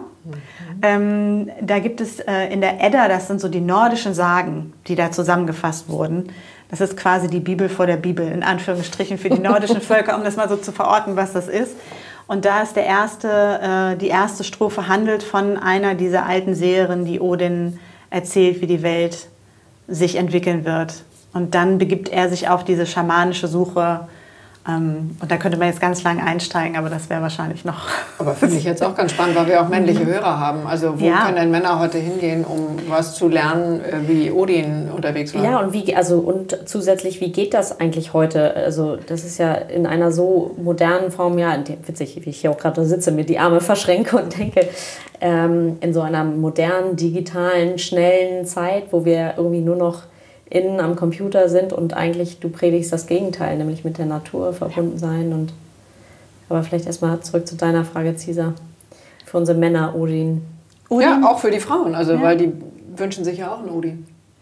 Da gibt es in der Edda, das sind so die nordischen Sagen, die da zusammengefasst wurden. Das ist quasi die Bibel vor der Bibel, in Anführungsstrichen, für die nordischen Völker, um das mal so zu verorten, was das ist. Und da ist die erste Strophe handelt von einer dieser alten Seherinnen, die Odin erzählt, wie die Welt sich entwickeln wird. Und dann begibt er sich auf diese schamanische Suche. Und da könnte man jetzt ganz lang einsteigen, aber das wäre wahrscheinlich noch... Aber finde ich jetzt auch ganz spannend, weil wir auch männliche Hörer haben. Also wo können denn Männer heute hingehen, um was zu lernen, wie Odin unterwegs war? Ja, und zusätzlich, wie geht das eigentlich heute? Also das ist ja in einer so modernen Form, ja, witzig, wie ich hier auch gerade sitze, mir die Arme verschränke und denke, in so einer modernen, digitalen, schnellen Zeit, wo wir irgendwie nur noch innen am Computer sind und eigentlich du predigst das Gegenteil, nämlich mit der Natur verbunden sein. Aber vielleicht erstmal zurück zu deiner Frage, Cisa. Für unsere Männer, Odin. Ja, auch für die Frauen, also weil die wünschen sich ja auch einen Odin.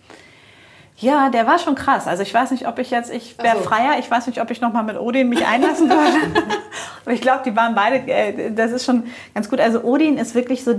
Ja, der war schon krass. Also ich weiß nicht, ob ich wäre Freier, ich weiß nicht, ob ich nochmal mit Odin mich einlassen würde. Aber ich glaube, die waren beide, das ist schon ganz gut. Also Odin ist wirklich so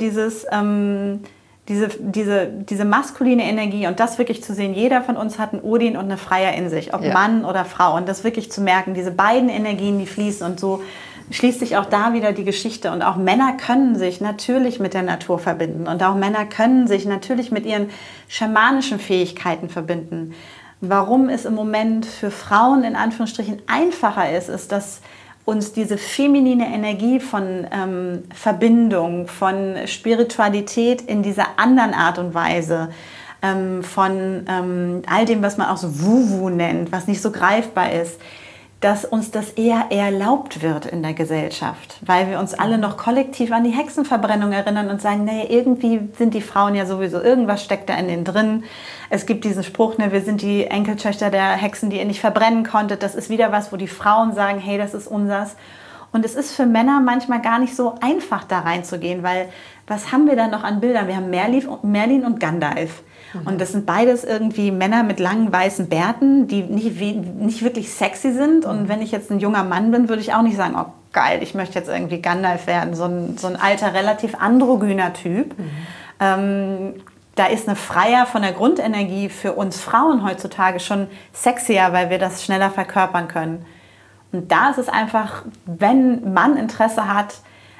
diese maskuline Energie und das wirklich zu sehen, jeder von uns hat einen Odin und eine Freier in sich, ob Mann oder Frau. Und das wirklich zu merken, diese beiden Energien, die fließen und so schließt sich auch da wieder die Geschichte. Und auch Männer können sich natürlich mit der Natur verbinden und auch Männer können sich natürlich mit ihren schamanischen Fähigkeiten verbinden. Warum es im Moment für Frauen in Anführungsstrichen einfacher ist, dass uns diese feminine Energie von Verbindung, von Spiritualität in dieser anderen Art und Weise, von all dem, was man auch so Wu-Wu nennt, was nicht so greifbar ist, dass uns das eher erlaubt wird in der Gesellschaft, weil wir uns alle noch kollektiv an die Hexenverbrennung erinnern und sagen, nee, irgendwie sind die Frauen ja sowieso, irgendwas steckt da in denen drin. Es gibt diesen Spruch, ne, wir sind die Enkeltöchter der Hexen, die ihr nicht verbrennen konntet. Das ist wieder was, wo die Frauen sagen, hey, das ist unsers. Und es ist für Männer manchmal gar nicht so einfach, da reinzugehen, weil was haben wir da noch an Bildern? Wir haben Merlin und Gandalf. Und das sind beides irgendwie Männer mit langen weißen Bärten, die nicht wirklich sexy sind. Und wenn ich jetzt ein junger Mann bin, würde ich auch nicht sagen, oh geil, ich möchte jetzt irgendwie Gandalf werden. So ein alter, relativ androgyner Typ. Da ist eine Freier von der Grundenergie für uns Frauen heutzutage schon sexier, weil wir das schneller verkörpern können. Und da ist es einfach, wenn Mann Interesse hat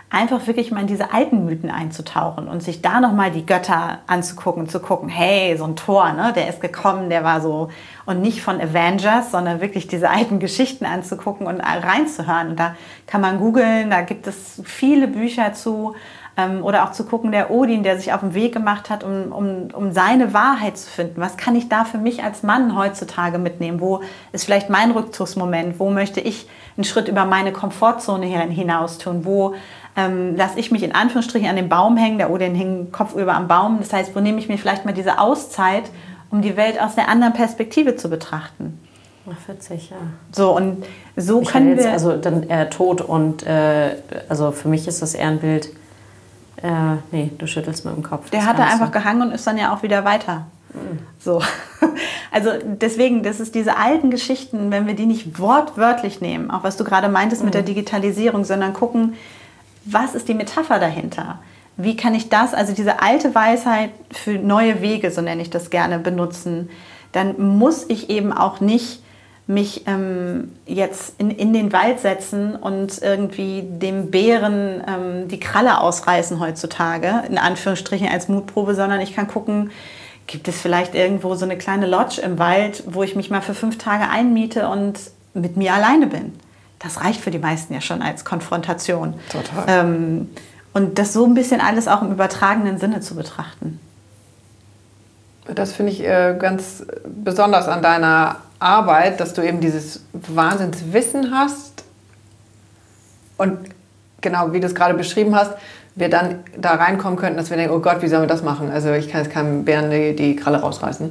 einfach wirklich mal in diese alten Mythen einzutauchen und sich da nochmal die Götter anzugucken, zu gucken, hey, so ein Thor, ne, der ist gekommen, der war so, und nicht von Avengers, sondern wirklich diese alten Geschichten anzugucken und reinzuhören. Und da kann man googeln, da gibt es viele Bücher zu, oder auch zu gucken, der Odin, der sich auf den Weg gemacht hat, um seine Wahrheit zu finden. Was kann ich da für mich als Mann heutzutage mitnehmen? Wo ist vielleicht mein Rückzugsmoment? Wo möchte ich einen Schritt über meine Komfortzone hinaus tun? Wo lasse ich mich in Anführungsstrichen an den Baum hängen? Der Odin hing kopfüber am Baum. Das heißt, wo nehme ich mir vielleicht mal diese Auszeit, um die Welt aus einer anderen Perspektive zu betrachten? Ach, witzig, ja. So, und so ich können jetzt, wir... Also dann eher tot und also für mich ist das eher ein Bild... nee, du schüttelst mit dem Kopf. Der hat da einfach gehangen und ist dann ja auch wieder weiter. So. Also deswegen, das ist diese alten Geschichten, wenn wir die nicht wortwörtlich nehmen, auch was du gerade meintest mit der Digitalisierung, sondern gucken, was ist die Metapher dahinter? Wie kann ich das, also diese alte Weisheit für neue Wege, so nenne ich das gerne, benutzen? Dann muss ich eben auch nicht mich jetzt in den Wald setzen und irgendwie dem Bären die Kralle ausreißen heutzutage, in Anführungsstrichen als Mutprobe, sondern ich kann gucken, gibt es vielleicht irgendwo so eine kleine Lodge im Wald, wo ich mich mal für 5 Tage einmiete und mit mir alleine bin. Das reicht für die meisten ja schon als Konfrontation. Total. Und das so ein bisschen alles auch im übertragenen Sinne zu betrachten. Das finde ich ganz besonders an deiner Arbeit, dass du eben dieses Wahnsinnswissen hast und genau, wie du es gerade beschrieben hast, wir dann da reinkommen könnten, dass wir denken, oh Gott, wie sollen wir das machen? Also ich kann jetzt keinem Bären die Kralle rausreißen.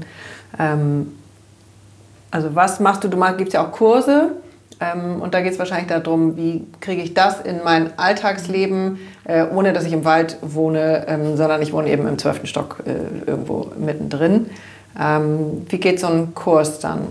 Also was machst du? Du gibst ja auch Kurse und da geht es wahrscheinlich darum, wie kriege ich das in mein Alltagsleben, ohne dass ich im Wald wohne, sondern ich wohne eben im 12. Stock irgendwo mittendrin. Wie geht so ein Kurs dann?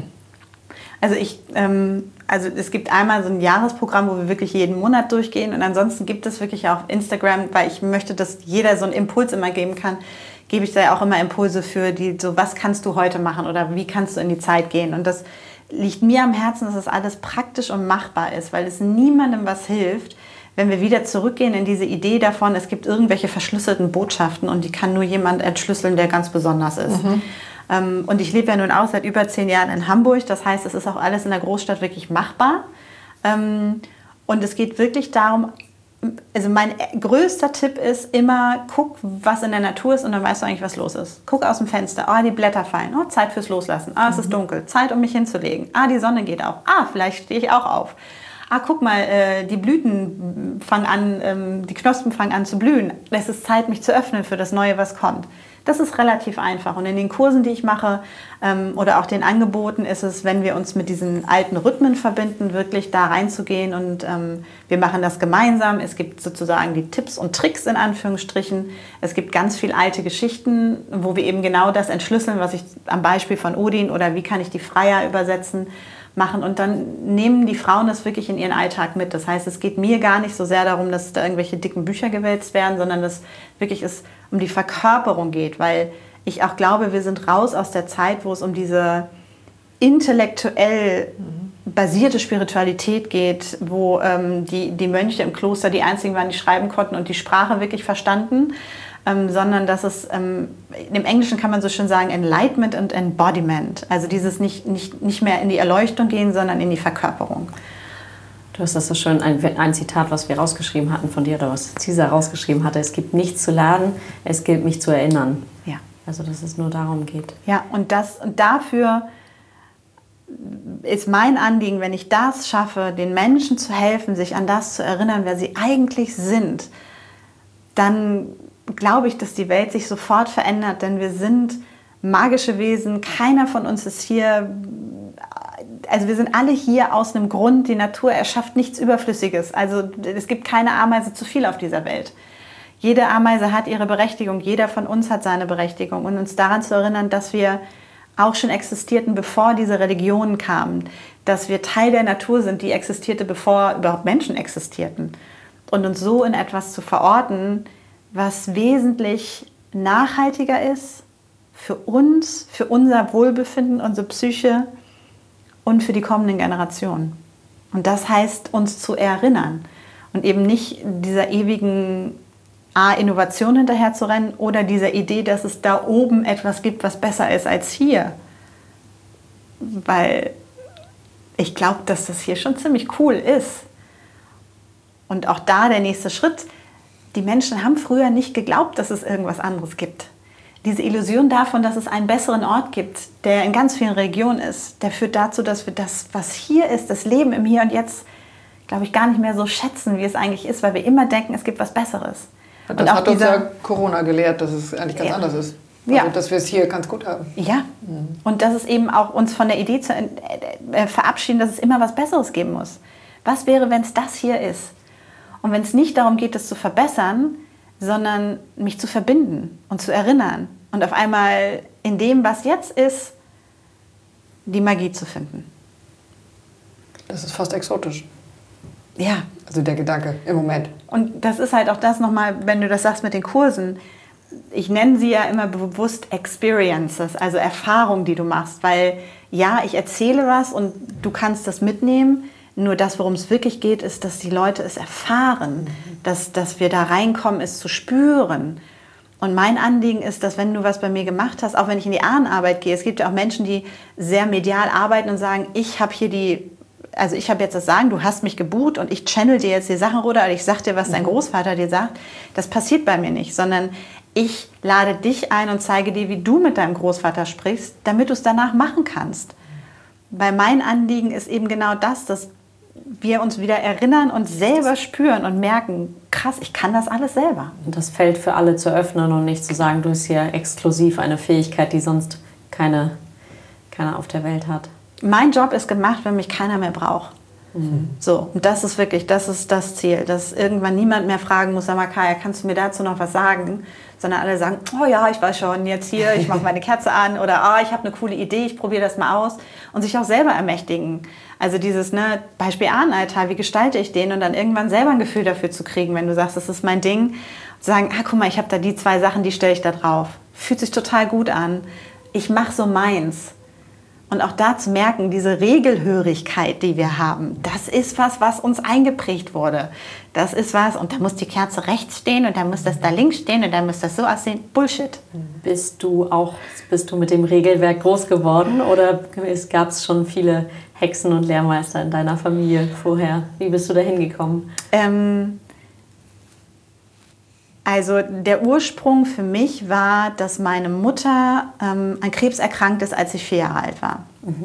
Also es gibt einmal so ein Jahresprogramm, wo wir wirklich jeden Monat durchgehen und ansonsten gibt es wirklich auch auf Instagram, weil ich möchte, dass jeder so einen Impuls immer geben kann, gebe ich da ja auch immer Impulse für die, so was kannst du heute machen oder wie kannst du in die Zeit gehen, und das liegt mir am Herzen, dass das alles praktisch und machbar ist, weil es niemandem was hilft, wenn wir wieder zurückgehen in diese Idee davon, es gibt irgendwelche verschlüsselten Botschaften und die kann nur jemand entschlüsseln, der ganz besonders ist. Und ich lebe ja nun auch seit über 10 Jahren in Hamburg. Das heißt, es ist auch alles in der Großstadt wirklich machbar. Und es geht wirklich darum, also mein größter Tipp ist immer, guck, was in der Natur ist und dann weißt du eigentlich, was los ist. Guck aus dem Fenster, die Blätter fallen, Zeit fürs Loslassen, es ist dunkel, Zeit, um mich hinzulegen, die Sonne geht auf, vielleicht stehe ich auch auf. Guck mal, die Blüten fangen an, die Knospen fangen an zu blühen. Es ist Zeit, mich zu öffnen für das Neue, was kommt. Das ist relativ einfach. Und in den Kursen, die ich mache oder auch den Angeboten, ist es, wenn wir uns mit diesen alten Rhythmen verbinden, wirklich da reinzugehen. Und wir machen das gemeinsam. Es gibt sozusagen die Tipps und Tricks in Anführungsstrichen. Es gibt ganz viele alte Geschichten, wo wir eben genau das entschlüsseln, was ich am Beispiel von Odin oder wie kann ich die Freier übersetzen, machen. Und dann nehmen die Frauen das wirklich in ihren Alltag mit. Das heißt, es geht mir gar nicht so sehr darum, dass da irgendwelche dicken Bücher gewälzt werden, sondern dass wirklich es um die Verkörperung geht, weil ich auch glaube, wir sind raus aus der Zeit, wo es um diese intellektuell basierte Spiritualität geht, wo die Mönche im Kloster die einzigen waren, die schreiben konnten und die Sprache wirklich verstanden, sondern dass es, im Englischen kann man so schön sagen, Enlightenment und Embodiment, also dieses nicht mehr in die Erleuchtung gehen, sondern in die Verkörperung. Du hast das so schön, ein Zitat, was wir rausgeschrieben hatten von dir, oder was Cesar rausgeschrieben hatte, es gibt nichts zu lernen, es gilt mich zu erinnern. Ja. Also dass es nur darum geht. Ja, und dafür ist mein Anliegen, wenn ich das schaffe, den Menschen zu helfen, sich an das zu erinnern, wer sie eigentlich sind, dann glaube ich, dass die Welt sich sofort verändert, denn wir sind magische Wesen, keiner von uns ist hier, also wir sind alle hier aus einem Grund, die Natur erschafft nichts Überflüssiges, also es gibt keine Ameise zu viel auf dieser Welt. Jede Ameise hat ihre Berechtigung, jeder von uns hat seine Berechtigung, und uns daran zu erinnern, dass wir auch schon existierten, bevor diese Religionen kamen, dass wir Teil der Natur sind, die existierte, bevor überhaupt Menschen existierten, und uns so in etwas zu verorten, was wesentlich nachhaltiger ist für uns, für unser Wohlbefinden, unsere Psyche und für die kommenden Generationen. Und das heißt, uns zu erinnern. Und eben nicht dieser ewigen Innovation hinterher zu rennen oder dieser Idee, dass es da oben etwas gibt, was besser ist als hier. Weil ich glaube, dass das hier schon ziemlich cool ist. Und auch da der nächste Schritt. Die Menschen haben früher nicht geglaubt, dass es irgendwas anderes gibt. Diese Illusion davon, dass es einen besseren Ort gibt, der in ganz vielen Regionen ist, der führt dazu, dass wir das, was hier ist, das Leben im Hier und Jetzt, glaube ich, gar nicht mehr so schätzen, wie es eigentlich ist, weil wir immer denken, es gibt was Besseres. Und das hat uns ja Corona gelehrt, dass es eigentlich ganz anders ist. Also, dass wir es hier ganz gut haben. Ja, und dass es eben auch uns von der Idee zu verabschieden, dass es immer was Besseres geben muss. Was wäre, wenn es das hier ist? Und wenn es nicht darum geht, es zu verbessern, sondern mich zu verbinden und zu erinnern und auf einmal in dem, was jetzt ist, die Magie zu finden. Das ist fast exotisch. Ja. Also der Gedanke im Moment. Und das ist halt auch das nochmal, wenn du das sagst mit den Kursen. Ich nenne sie ja immer bewusst Experiences, also Erfahrungen, die du machst. Weil ja, ich erzähle was und du kannst das mitnehmen. Nur das, worum es wirklich geht, ist, dass die Leute es erfahren, dass wir da reinkommen, es zu spüren. Und mein Anliegen ist, dass wenn du was bei mir gemacht hast, auch wenn ich in die Ahnenarbeit gehe, es gibt ja auch Menschen, die sehr medial arbeiten und sagen, ich habe jetzt das Sagen, du hast mich gebucht und ich channel dir jetzt die Sachen runter oder ich sag dir, was dein Großvater dir sagt. Das passiert bei mir nicht, sondern ich lade dich ein und zeige dir, wie du mit deinem Großvater sprichst, damit du es danach machen kannst. Weil mein Anliegen ist eben genau das, dass wir uns wieder erinnern und selber spüren und merken, krass, ich kann das alles selber. Und das Feld für alle zu öffnen und nicht zu sagen, du hast hier exklusiv eine Fähigkeit, die sonst keiner auf der Welt hat. Mein Job ist gemacht, wenn mich keiner mehr braucht. So, und das ist wirklich, das ist das Ziel, dass irgendwann niemand mehr fragen muss, sag mal, Kaya, kannst du mir dazu noch was sagen? Sondern alle sagen, oh ja, ich weiß schon, jetzt hier, ich mache meine Kerze an oder ich habe eine coole Idee, ich probiere das mal aus und sich auch selber ermächtigen. Also dieses Beispiel Ahnenaltar, wie gestalte ich den und dann irgendwann selber ein Gefühl dafür zu kriegen, wenn du sagst, das ist mein Ding, und zu sagen, guck mal, ich habe da die 2 Sachen, die stelle ich da drauf. Fühlt sich total gut an. Ich mache so meins. Und auch da zu merken, diese Regelhörigkeit, die wir haben, das ist was uns eingeprägt wurde. Das ist was, und da muss die Kerze rechts stehen und dann muss das da links stehen und dann muss das so aussehen. Bullshit. Bist du mit dem Regelwerk groß geworden oder gab es schon viele Hexen und Lehrmeister in deiner Familie vorher? Wie bist du da hingekommen? Also der Ursprung für mich war, dass meine Mutter an Krebs erkrankt ist, als ich 4 Jahre alt war.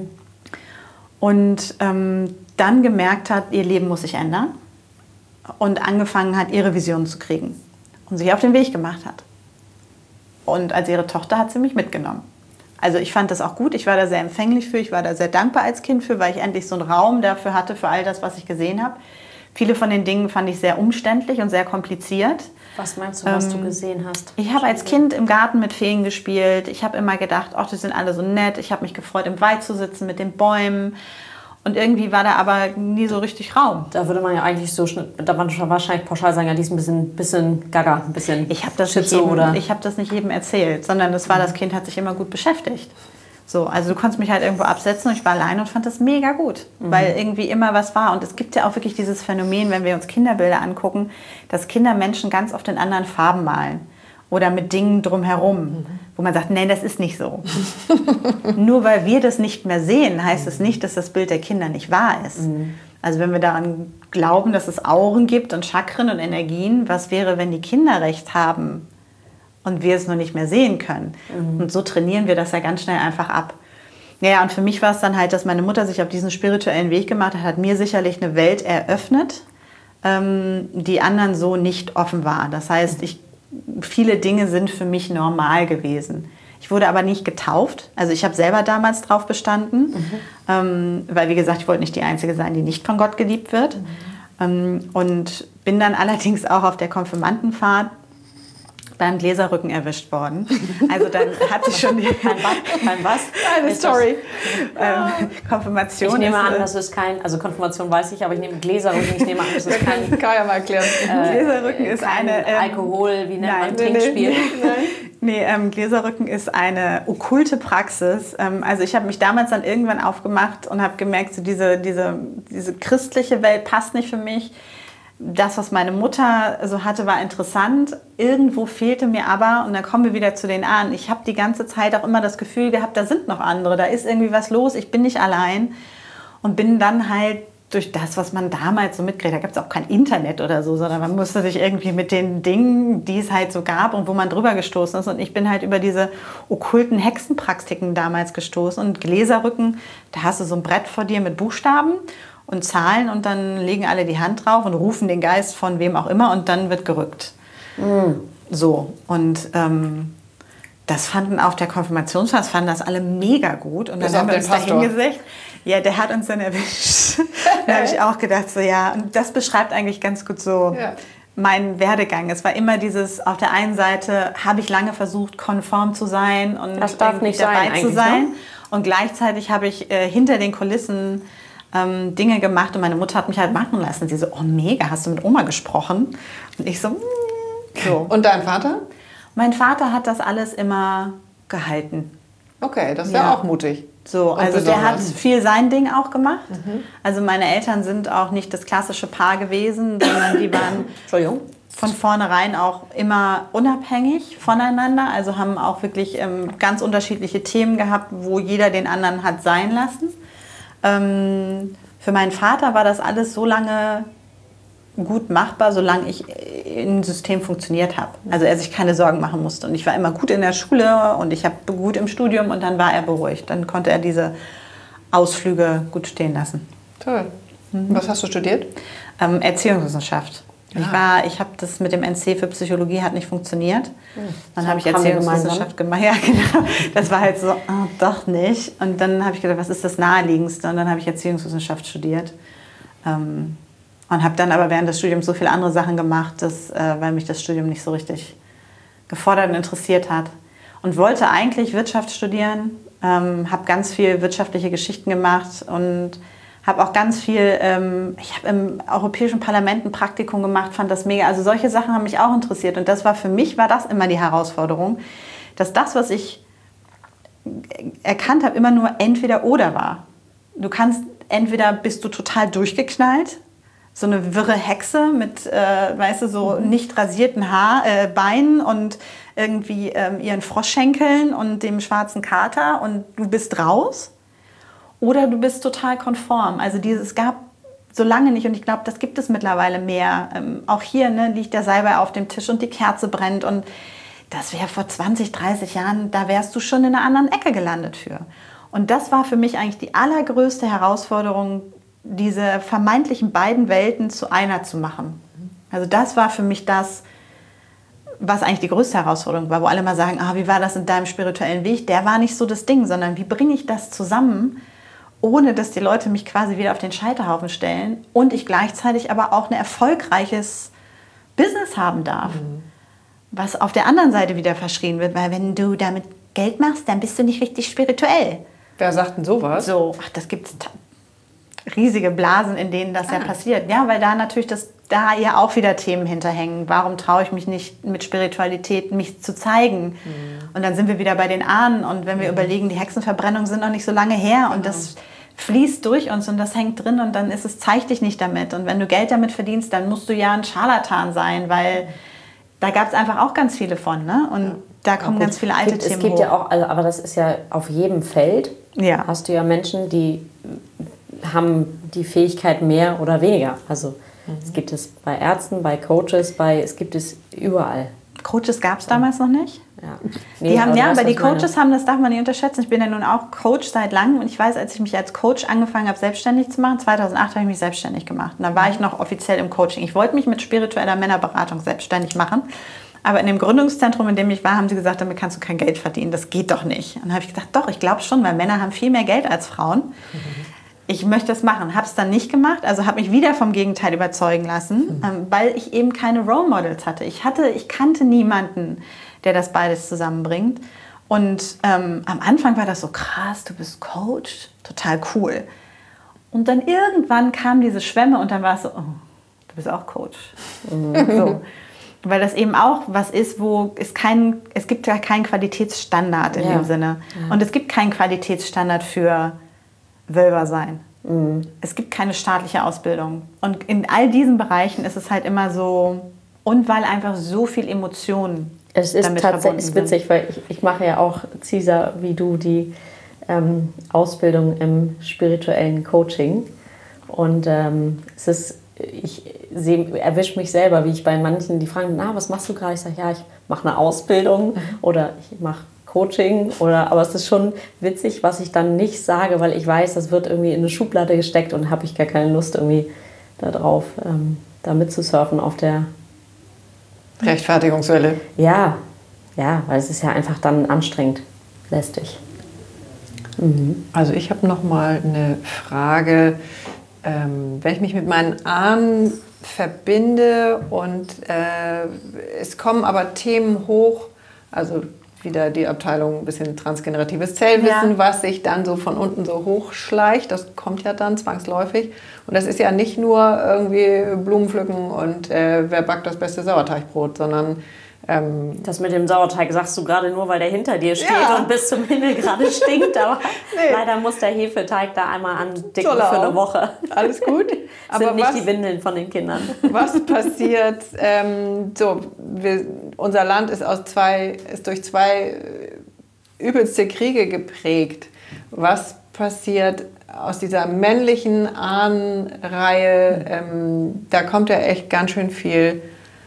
Und dann gemerkt hat, ihr Leben muss sich ändern und angefangen hat, ihre Vision zu kriegen und sich auf den Weg gemacht hat. Und als ihre Tochter hat sie mich mitgenommen. Also ich fand das auch gut, ich war da sehr empfänglich für, ich war da sehr dankbar als Kind für, weil ich endlich so einen Raum dafür hatte, für all das, was ich gesehen habe. Viele von den Dingen fand ich sehr umständlich und sehr kompliziert. Was meinst du, was du gesehen hast? Ich habe als Kind im Garten mit Feen gespielt. Ich habe immer gedacht, ach, die sind alle so nett. Ich habe mich gefreut, im Wald zu sitzen mit den Bäumen. Und irgendwie war da aber nie so richtig Raum. Da würde man ja eigentlich da man schon wahrscheinlich pauschal sagen, ja, die ist ein bisschen gaga, ein bisschen Ich habe das nicht jedem erzählt, sondern das Kind hat sich immer gut beschäftigt. So, also du konntest mich halt irgendwo absetzen und ich war alleine und fand das mega gut, weil irgendwie immer was war. Und es gibt ja auch wirklich dieses Phänomen, wenn wir uns Kinderbilder angucken, dass Kinder Menschen ganz oft in anderen Farben malen oder mit Dingen drumherum, wo man sagt, nein, das ist nicht so. Nur weil wir das nicht mehr sehen, heißt es nicht, dass das Bild der Kinder nicht wahr ist. Also wenn wir daran glauben, dass es Auren gibt und Chakren und Energien, was wäre, wenn die Kinder recht haben? Und wir es nur nicht mehr sehen können. Und so trainieren wir das ja ganz schnell einfach ab. Naja, und für mich war es dann halt, dass meine Mutter sich auf diesen spirituellen Weg gemacht hat, hat mir sicherlich eine Welt eröffnet, die anderen so nicht offen war. Das heißt, viele Dinge sind für mich normal gewesen. Ich wurde aber nicht getauft. Also ich habe selber damals drauf bestanden, weil, wie gesagt, ich wollte nicht die Einzige sein, die nicht von Gott geliebt wird. Und bin dann allerdings auch auf der Konfirmandenfahrt beim Gläserrücken erwischt worden. Also dann hat sich schon beim was? Eine Story. Konfirmation. Ich nehme an, das ist also Konfirmation weiß ich, aber ich nehme Gläserrücken, ich nehme an, das ist kein... Kann ja mal erklären. Gläserrücken ist eine... Alkohol, wie nennt man Trinkspiel? Nee, Gläserrücken ist eine okkulte Praxis. Also ich habe mich damals dann irgendwann aufgemacht und habe gemerkt, so diese christliche Welt passt nicht für mich. das, was meine Mutter so hatte, war interessant. Irgendwo fehlte mir aber, und dann kommen wir wieder zu den Ahnen, ich habe die ganze Zeit auch immer das Gefühl gehabt, da sind noch andere, da ist irgendwie was los, ich bin nicht allein. Und bin dann halt durch das, was man damals so mitkriegt, da gab es auch kein Internet oder so, sondern man musste sich irgendwie mit den Dingen, die es halt so gab und wo man drüber gestoßen ist. Und ich bin halt über diese okkulten Hexenpraktiken damals gestoßen. Und Gläserrücken, da hast du so ein Brett vor dir mit Buchstaben und Zahlen und dann legen alle die Hand drauf und rufen den Geist von wem auch immer und dann wird gerückt. So, und das fanden auf der Konfirmationsfeier, fanden das alle mega gut. Und dann haben wir uns da hingesetzt. Ja, der hat uns dann erwischt. Da habe ich auch gedacht, so ja, und das beschreibt eigentlich ganz gut so meinen Werdegang. Es war immer dieses, auf der einen Seite habe ich lange versucht, konform zu sein und das darf nicht dabei zu sein. Ne? Und gleichzeitig habe ich hinter den Kulissen Dinge gemacht und meine Mutter hat mich halt machen lassen. Sie so, oh mega, hast du mit Oma gesprochen? Und ich so, so. Und dein Vater? Mein Vater hat das alles immer gehalten. Okay, das ist ja auch mutig. So, also der hat viel sein Ding auch gemacht. Also meine Eltern sind auch nicht das klassische Paar gewesen, sondern die waren von vornherein auch immer unabhängig voneinander. Also haben auch wirklich ganz unterschiedliche Themen gehabt, wo jeder den anderen hat sein lassen. Für meinen Vater war das alles so lange gut machbar, solange ich im System funktioniert habe. Also er sich keine Sorgen machen musste. Und ich war immer gut in der Schule und ich habe gut im Studium und dann war er beruhigt. Dann konnte er diese Ausflüge gut stehen lassen. Toll. Was hast du studiert? Erziehungswissenschaft. Ich habe das mit dem NC für Psychologie hat nicht funktioniert. Dann habe ich Erziehungswissenschaft gemacht. Ja, genau. Das war halt so, doch nicht. Und dann habe ich gedacht, was ist das Naheliegendste? Und dann habe ich Erziehungswissenschaft studiert. Und habe dann aber während des Studiums so viele andere Sachen gemacht, weil mich das Studium nicht so richtig gefordert und interessiert hat. Und wollte eigentlich Wirtschaft studieren, habe ganz viel wirtschaftliche Geschichten gemacht und habe auch ganz viel, ich habe im Europäischen Parlament ein Praktikum gemacht, fand das mega. Also solche Sachen haben mich auch interessiert. Und für mich war das immer die Herausforderung, dass das, was ich erkannt habe, immer nur entweder oder war. Du kannst, entweder bist du total durchgeknallt, so eine wirre Hexe mit, weißt du, so nicht rasierten Beinen und irgendwie ihren Froschschenkeln und dem schwarzen Kater und du bist raus. Oder du bist total konform. Also es gab so lange nicht und ich glaube, das gibt es mittlerweile mehr. Auch hier liegt der Salbei auf dem Tisch und die Kerze brennt und das wäre vor 20, 30 Jahren, da wärst du schon in einer anderen Ecke gelandet für. Und das war für mich eigentlich die allergrößte Herausforderung, diese vermeintlichen beiden Welten zu einer zu machen. Also das war für mich das, was eigentlich die größte Herausforderung war, wo alle mal sagen, wie war das in deinem spirituellen Weg? Der war nicht so das Ding, sondern wie bringe ich das zusammen, ohne dass die Leute mich quasi wieder auf den Scheiterhaufen stellen und ich gleichzeitig aber auch ein erfolgreiches Business haben darf, was auf der anderen Seite wieder verschrien wird, weil wenn du damit Geld machst, dann bist du nicht richtig spirituell. Wer sagt denn sowas? So, das gibt es riesige Blasen, in denen das ja passiert. Ja, weil da natürlich da ja auch wieder Themen hinterhängen. Warum traue ich mich nicht mit Spiritualität, mich zu zeigen? Und dann sind wir wieder bei den Ahnen. Und wenn wir überlegen, die Hexenverbrennungen sind noch nicht so lange her und das fließt durch uns und das hängt drin und dann ist es, zeig dich nicht damit. Und wenn du Geld damit verdienst, dann musst du ja ein Scharlatan sein, weil da gab es einfach auch ganz viele von. Ne? Und da kommen ganz viele alte Themen hoch. Es gibt ja auch, aber das ist ja auf jedem Feld, hast du ja Menschen, die haben die Fähigkeit mehr oder weniger. Also es gibt es bei Ärzten, bei Coaches, es gibt es überall. Coaches gab es damals noch nicht? Ja. Nee, aber die Coaches haben, das darf man nicht unterschätzen. Ich bin ja nun auch Coach seit langem und ich weiß, als ich mich als Coach angefangen habe, selbstständig zu machen, 2008 habe ich mich selbstständig gemacht. Und da war ich noch offiziell im Coaching. Ich wollte mich mit spiritueller Männerberatung selbstständig machen. Aber in dem Gründungszentrum, in dem ich war, haben sie gesagt, damit kannst du kein Geld verdienen. Das geht doch nicht. Und dann habe ich gesagt, doch, ich glaube schon, weil Männer haben viel mehr Geld als Frauen. Ich möchte das machen. Habe es dann nicht gemacht, also habe mich wieder vom Gegenteil überzeugen lassen, weil ich eben keine Role Models hatte. Ich kannte niemanden, der das beides zusammenbringt. Und am Anfang war das so krass, du bist Coach, total cool. Und dann irgendwann kam diese Schwemme und dann war es so, oh, du bist auch Coach. So. Weil das eben auch was ist, wo es gibt ja keinen Qualitätsstandard in dem Sinne. Und es gibt keinen Qualitätsstandard für Wölber sein. Es gibt keine staatliche Ausbildung. Und in all diesen Bereichen ist es halt immer so, und weil einfach so viel Emotionen Es ist damit tatsächlich verbunden witzig, weil ich mache ja auch, Cesar, wie du, die Ausbildung im spirituellen Coaching. Und es ist, erwische mich selber, wie ich bei manchen, die fragen, was machst du gerade? Ich sage, ja, ich mache eine Ausbildung oder ich mache Coaching. Aber es ist schon witzig, was ich dann nicht sage, weil ich weiß, das wird irgendwie in eine Schublade gesteckt und habe ich gar keine Lust irgendwie darauf, da mitzusurfen auf der Rechtfertigungswelle. Ja, weil es ist ja einfach dann anstrengend, lästig. Also ich habe noch mal eine Frage. Wenn ich mich mit meinen Ahnen verbinde und es kommen aber Themen hoch, also wieder die Abteilung ein bisschen transgeneratives Zellwissen, was sich dann so von unten so hochschleicht, das kommt ja dann zwangsläufig. Und das ist ja nicht nur irgendwie Blumen pflücken und wer backt das beste Sauerteigbrot, sondern das mit dem Sauerteig sagst du gerade nur, weil der hinter dir steht und bis zum Himmel gerade stinkt. Aber leider muss der Hefeteig da einmal andicken für eine Woche. Alles gut. Aber sind nicht die Windeln von den Kindern. Was passiert? Unser Land ist durch zwei übelste Kriege geprägt. Was passiert aus dieser männlichen Ahnenreihe? Da kommt ja echt ganz schön viel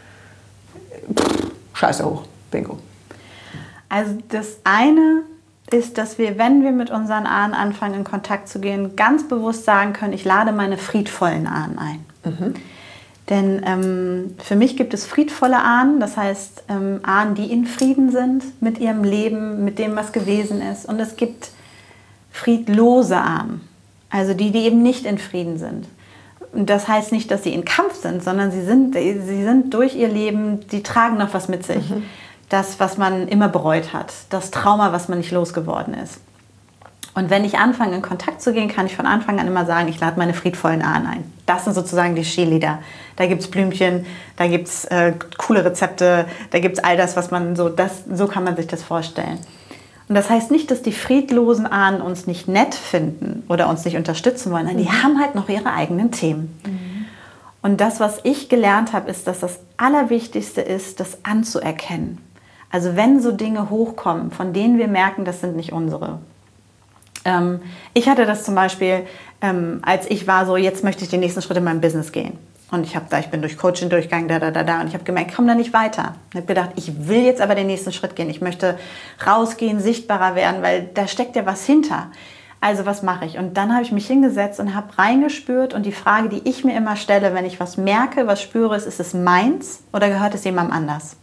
Scheiße hoch. Bingo. Also das eine ist, dass wir, wenn wir mit unseren Ahnen anfangen, in Kontakt zu gehen, ganz bewusst sagen können, ich lade meine friedvollen Ahnen ein. Denn für mich gibt es friedvolle Ahnen, das heißt Ahnen, die in Frieden sind mit ihrem Leben, mit dem, was gewesen ist. Und es gibt friedlose Ahnen, also die eben nicht in Frieden sind. Und das heißt nicht, dass sie in Kampf sind, sondern sie sind durch ihr Leben, die tragen noch was mit sich. Das, was man immer bereut hat, das Trauma, was man nicht losgeworden ist. Und wenn ich anfange, in Kontakt zu gehen, kann ich von Anfang an immer sagen, ich lade meine friedvollen Ahnen ein. Das sind sozusagen die Cheerleader. Da gibt es Blümchen, da gibt es coole Rezepte, da gibt es all das, was man so kann man sich das vorstellen. Und das heißt nicht, dass die friedlosen Ahnen uns nicht nett finden oder uns nicht unterstützen wollen. Nein, die haben halt noch ihre eigenen Themen. Und das, was ich gelernt habe, ist, dass das Allerwichtigste ist, das anzuerkennen. Also wenn so Dinge hochkommen, von denen wir merken, das sind nicht unsere. Ich hatte das zum Beispiel, als ich war so, jetzt möchte ich den nächsten Schritt in meinem Business gehen. Und ich bin durch Coaching durchgegangen, und ich habe gemerkt, ich komme da nicht weiter. Ich habe gedacht, ich will jetzt aber den nächsten Schritt gehen. Ich möchte rausgehen, sichtbarer werden, weil da steckt ja was hinter. Also was mache ich? Und dann habe ich mich hingesetzt und habe reingespürt. Und die Frage, die ich mir immer stelle, wenn ich was merke, was spüre, ist es meins oder gehört es jemandem anders?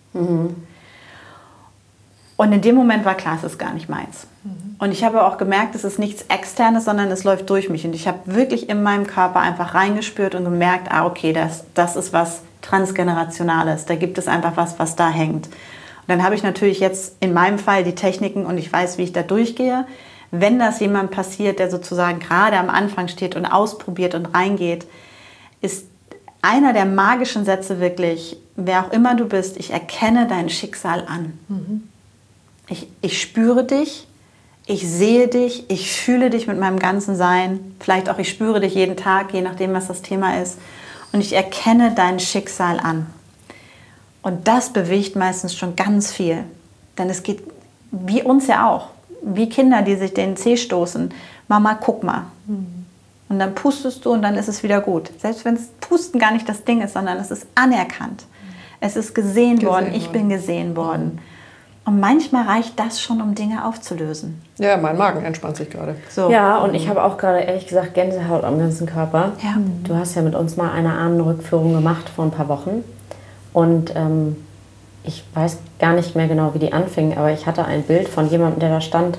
Und in dem Moment war klar, es ist gar nicht meins. Und ich habe auch gemerkt, es ist nichts Externes, sondern es läuft durch mich. Und ich habe wirklich in meinem Körper einfach reingespürt und gemerkt, okay, das ist was Transgenerationales. Da gibt es einfach was da hängt. Und dann habe ich natürlich jetzt in meinem Fall die Techniken und ich weiß, wie ich da durchgehe. Wenn das jemand passiert, der sozusagen gerade am Anfang steht und ausprobiert und reingeht, ist einer der magischen Sätze wirklich, wer auch immer du bist, ich erkenne dein Schicksal an. Ich spüre dich, ich sehe dich, ich fühle dich mit meinem ganzen Sein. Vielleicht auch ich spüre dich jeden Tag, je nachdem, was das Thema ist. Und ich erkenne dein Schicksal an. Und das bewegt meistens schon ganz viel. Denn es geht, wie uns ja auch, wie Kinder, die sich den Zeh stoßen. Mama, guck mal. Und dann pustest du und dann ist es wieder gut. Selbst wenn es Pusten gar nicht das Ding ist, sondern es ist anerkannt. Es ist gesehen worden, ich bin gesehen worden. Und manchmal reicht das schon, um Dinge aufzulösen. Ja, mein Magen entspannt sich gerade. So. Ja, und ich habe auch gerade ehrlich gesagt Gänsehaut am ganzen Körper. Ja. Du hast ja mit uns mal eine Ahnenrückführung gemacht vor ein paar Wochen. Und ich weiß gar nicht mehr genau, wie die anfing, aber ich hatte ein Bild von jemandem, der da stand,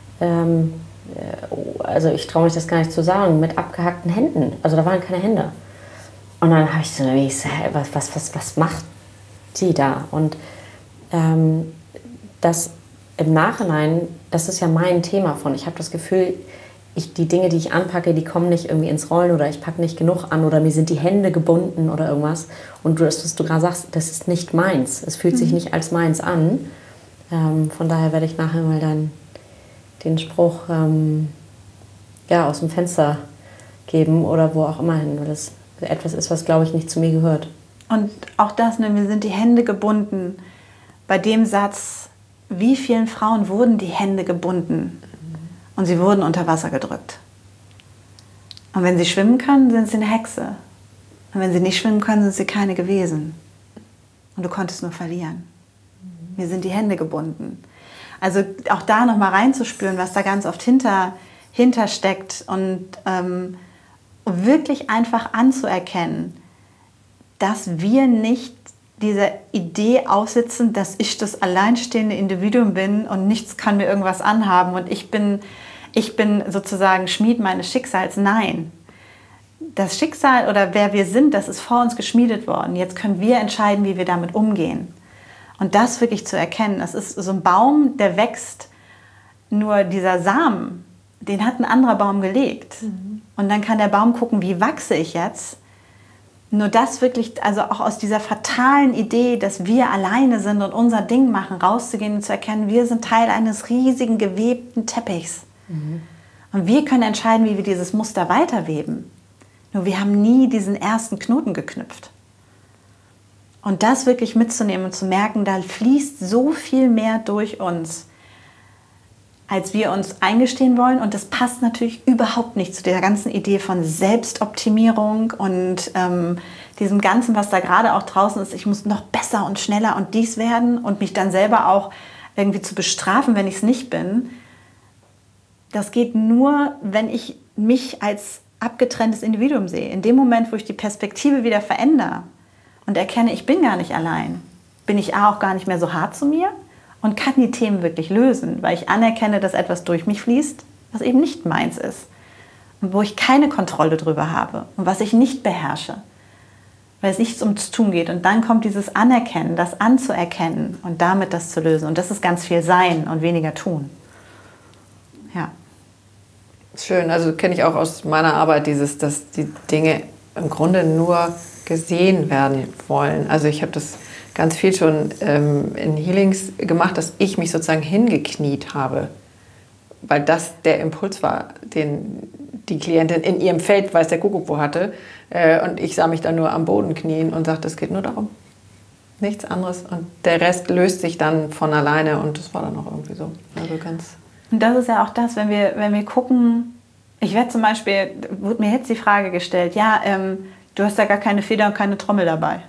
also ich traue mich das gar nicht zu sagen, mit abgehackten Händen. Also da waren keine Hände. Und dann habe ich so, was macht die da? Und das im Nachhinein, das ist ja mein Thema von. Ich habe das Gefühl, die Dinge, die ich anpacke, die kommen nicht irgendwie ins Rollen oder ich packe nicht genug an oder mir sind die Hände gebunden oder irgendwas. Und das, was du gerade sagst, das ist nicht meins. Es fühlt sich nicht als meins an. Von daher werde ich nachher mal dann den Spruch aus dem Fenster geben oder wo auch immer hin, weil das etwas ist, was, glaube ich, nicht zu mir gehört. Und auch das, ne, mir sind die Hände gebunden. Bei dem Satz, wie vielen Frauen wurden die Hände gebunden und sie wurden unter Wasser gedrückt. Und wenn sie schwimmen können, sind sie eine Hexe. Und wenn sie nicht schwimmen können, sind sie keine gewesen. Und du konntest nur verlieren. Mir sind die Hände gebunden. Also auch da nochmal reinzuspüren, was da ganz oft hinter steckt und wirklich einfach anzuerkennen, dass wir nicht dieser Idee aussitzen, dass ich das alleinstehende Individuum bin und nichts kann mir irgendwas anhaben und ich bin sozusagen Schmied meines Schicksals. Nein. Das Schicksal oder wer wir sind, das ist vor uns geschmiedet worden. Jetzt können wir entscheiden, wie wir damit umgehen. Und das wirklich zu erkennen, das ist so ein Baum, der wächst, nur dieser Samen, den hat ein anderer Baum gelegt. Und dann kann der Baum gucken, wie wachse ich jetzt? Nur das wirklich, also auch aus dieser fatalen Idee, dass wir alleine sind und unser Ding machen, rauszugehen und zu erkennen, wir sind Teil eines riesigen gewebten Teppichs. Und wir können entscheiden, wie wir dieses Muster weiterweben. Nur wir haben nie diesen ersten Knoten geknüpft. Und das wirklich mitzunehmen und zu merken, da fließt so viel mehr durch uns, als wir uns eingestehen wollen. Und das passt natürlich überhaupt nicht zu der ganzen Idee von Selbstoptimierung und diesem Ganzen, was da gerade auch draußen ist. Ich muss noch besser und schneller und dies werden und mich dann selber auch irgendwie zu bestrafen, wenn ich es nicht bin. Das geht nur, wenn ich mich als abgetrenntes Individuum sehe. In dem Moment, wo ich die Perspektive wieder verändere und erkenne, ich bin gar nicht allein, bin ich auch gar nicht mehr so hart zu mir und kann die Themen wirklich lösen, weil ich anerkenne, dass etwas durch mich fließt, was eben nicht meins ist und wo ich keine Kontrolle drüber habe und was ich nicht beherrsche, weil es nichts ums Tun geht. Und dann kommt dieses Anerkennen, das anzuerkennen und damit das zu lösen. Und das ist ganz viel Sein und weniger Tun. Ja. Schön, also kenne ich auch aus meiner Arbeit dass die Dinge im Grunde nur gesehen werden wollen. Also ich habe das ganz viel schon in Healings gemacht, dass ich mich sozusagen hingekniet habe, weil das der Impuls war, den die Klientin in ihrem Feld, weiß der Kuckuck wo hatte, und ich sah mich dann nur am Boden knien und sagte, es geht nur darum, nichts anderes und der Rest löst sich dann von alleine und das war dann auch irgendwie so. Also ganz. Und das ist ja auch das, wenn wir gucken, ich werde zum Beispiel, wurde mir jetzt die Frage gestellt, ja, du hast ja gar keine Feder und keine Trommel dabei.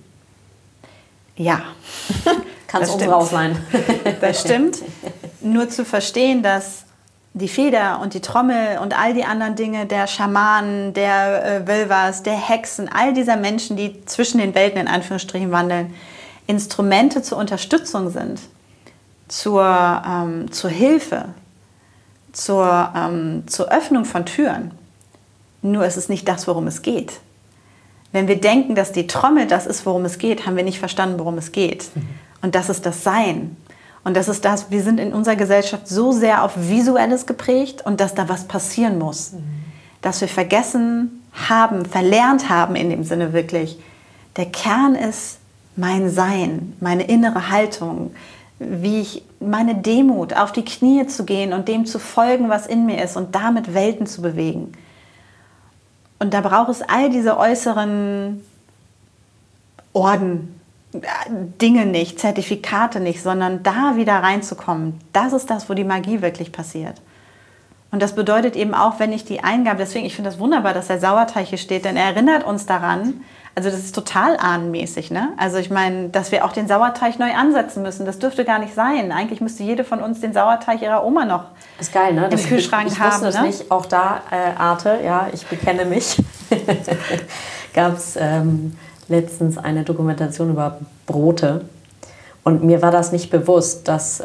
Ja. Kannst unsere auch sein. Das stimmt. Nur zu verstehen, dass die Feder und die Trommel und all die anderen Dinge, der Schamanen, der Wölvers, der Hexen, all dieser Menschen, die zwischen den Welten in Anführungsstrichen wandeln, Instrumente zur Unterstützung sind, zur Hilfe, zur Öffnung von Türen. Nur ist es nicht das, worum es geht. Wenn wir denken, dass die Trommel das ist, worum es geht, haben wir nicht verstanden, worum es geht. Und das ist das Sein. Und das ist das, wir sind in unserer Gesellschaft so sehr auf Visuelles geprägt und dass da was passieren muss. Dass wir verlernt haben in dem Sinne wirklich. Der Kern ist mein Sein, meine innere Haltung, meine Demut, auf die Knie zu gehen und dem zu folgen, was in mir ist und damit Welten zu bewegen. Und da braucht es all diese äußeren Orden, Dinge nicht, Zertifikate nicht, sondern da wieder reinzukommen. Das ist das, wo die Magie wirklich passiert. Und das bedeutet eben auch, wenn ich die Eingabe, deswegen, ich finde das wunderbar, dass der Sauerteig hier steht, denn er erinnert uns daran, also das ist total ahnenmäßig, ne? Also ich meine, dass wir auch den Sauerteig neu ansetzen müssen, das dürfte gar nicht sein. Eigentlich müsste jede von uns den Sauerteig ihrer Oma noch ist geil, ne? im Kühlschrank ich haben. Ich wusste das nicht, auch da, Arte, ja, ich bekenne mich, gab es letztens eine Dokumentation über Brote und mir war das nicht bewusst, dass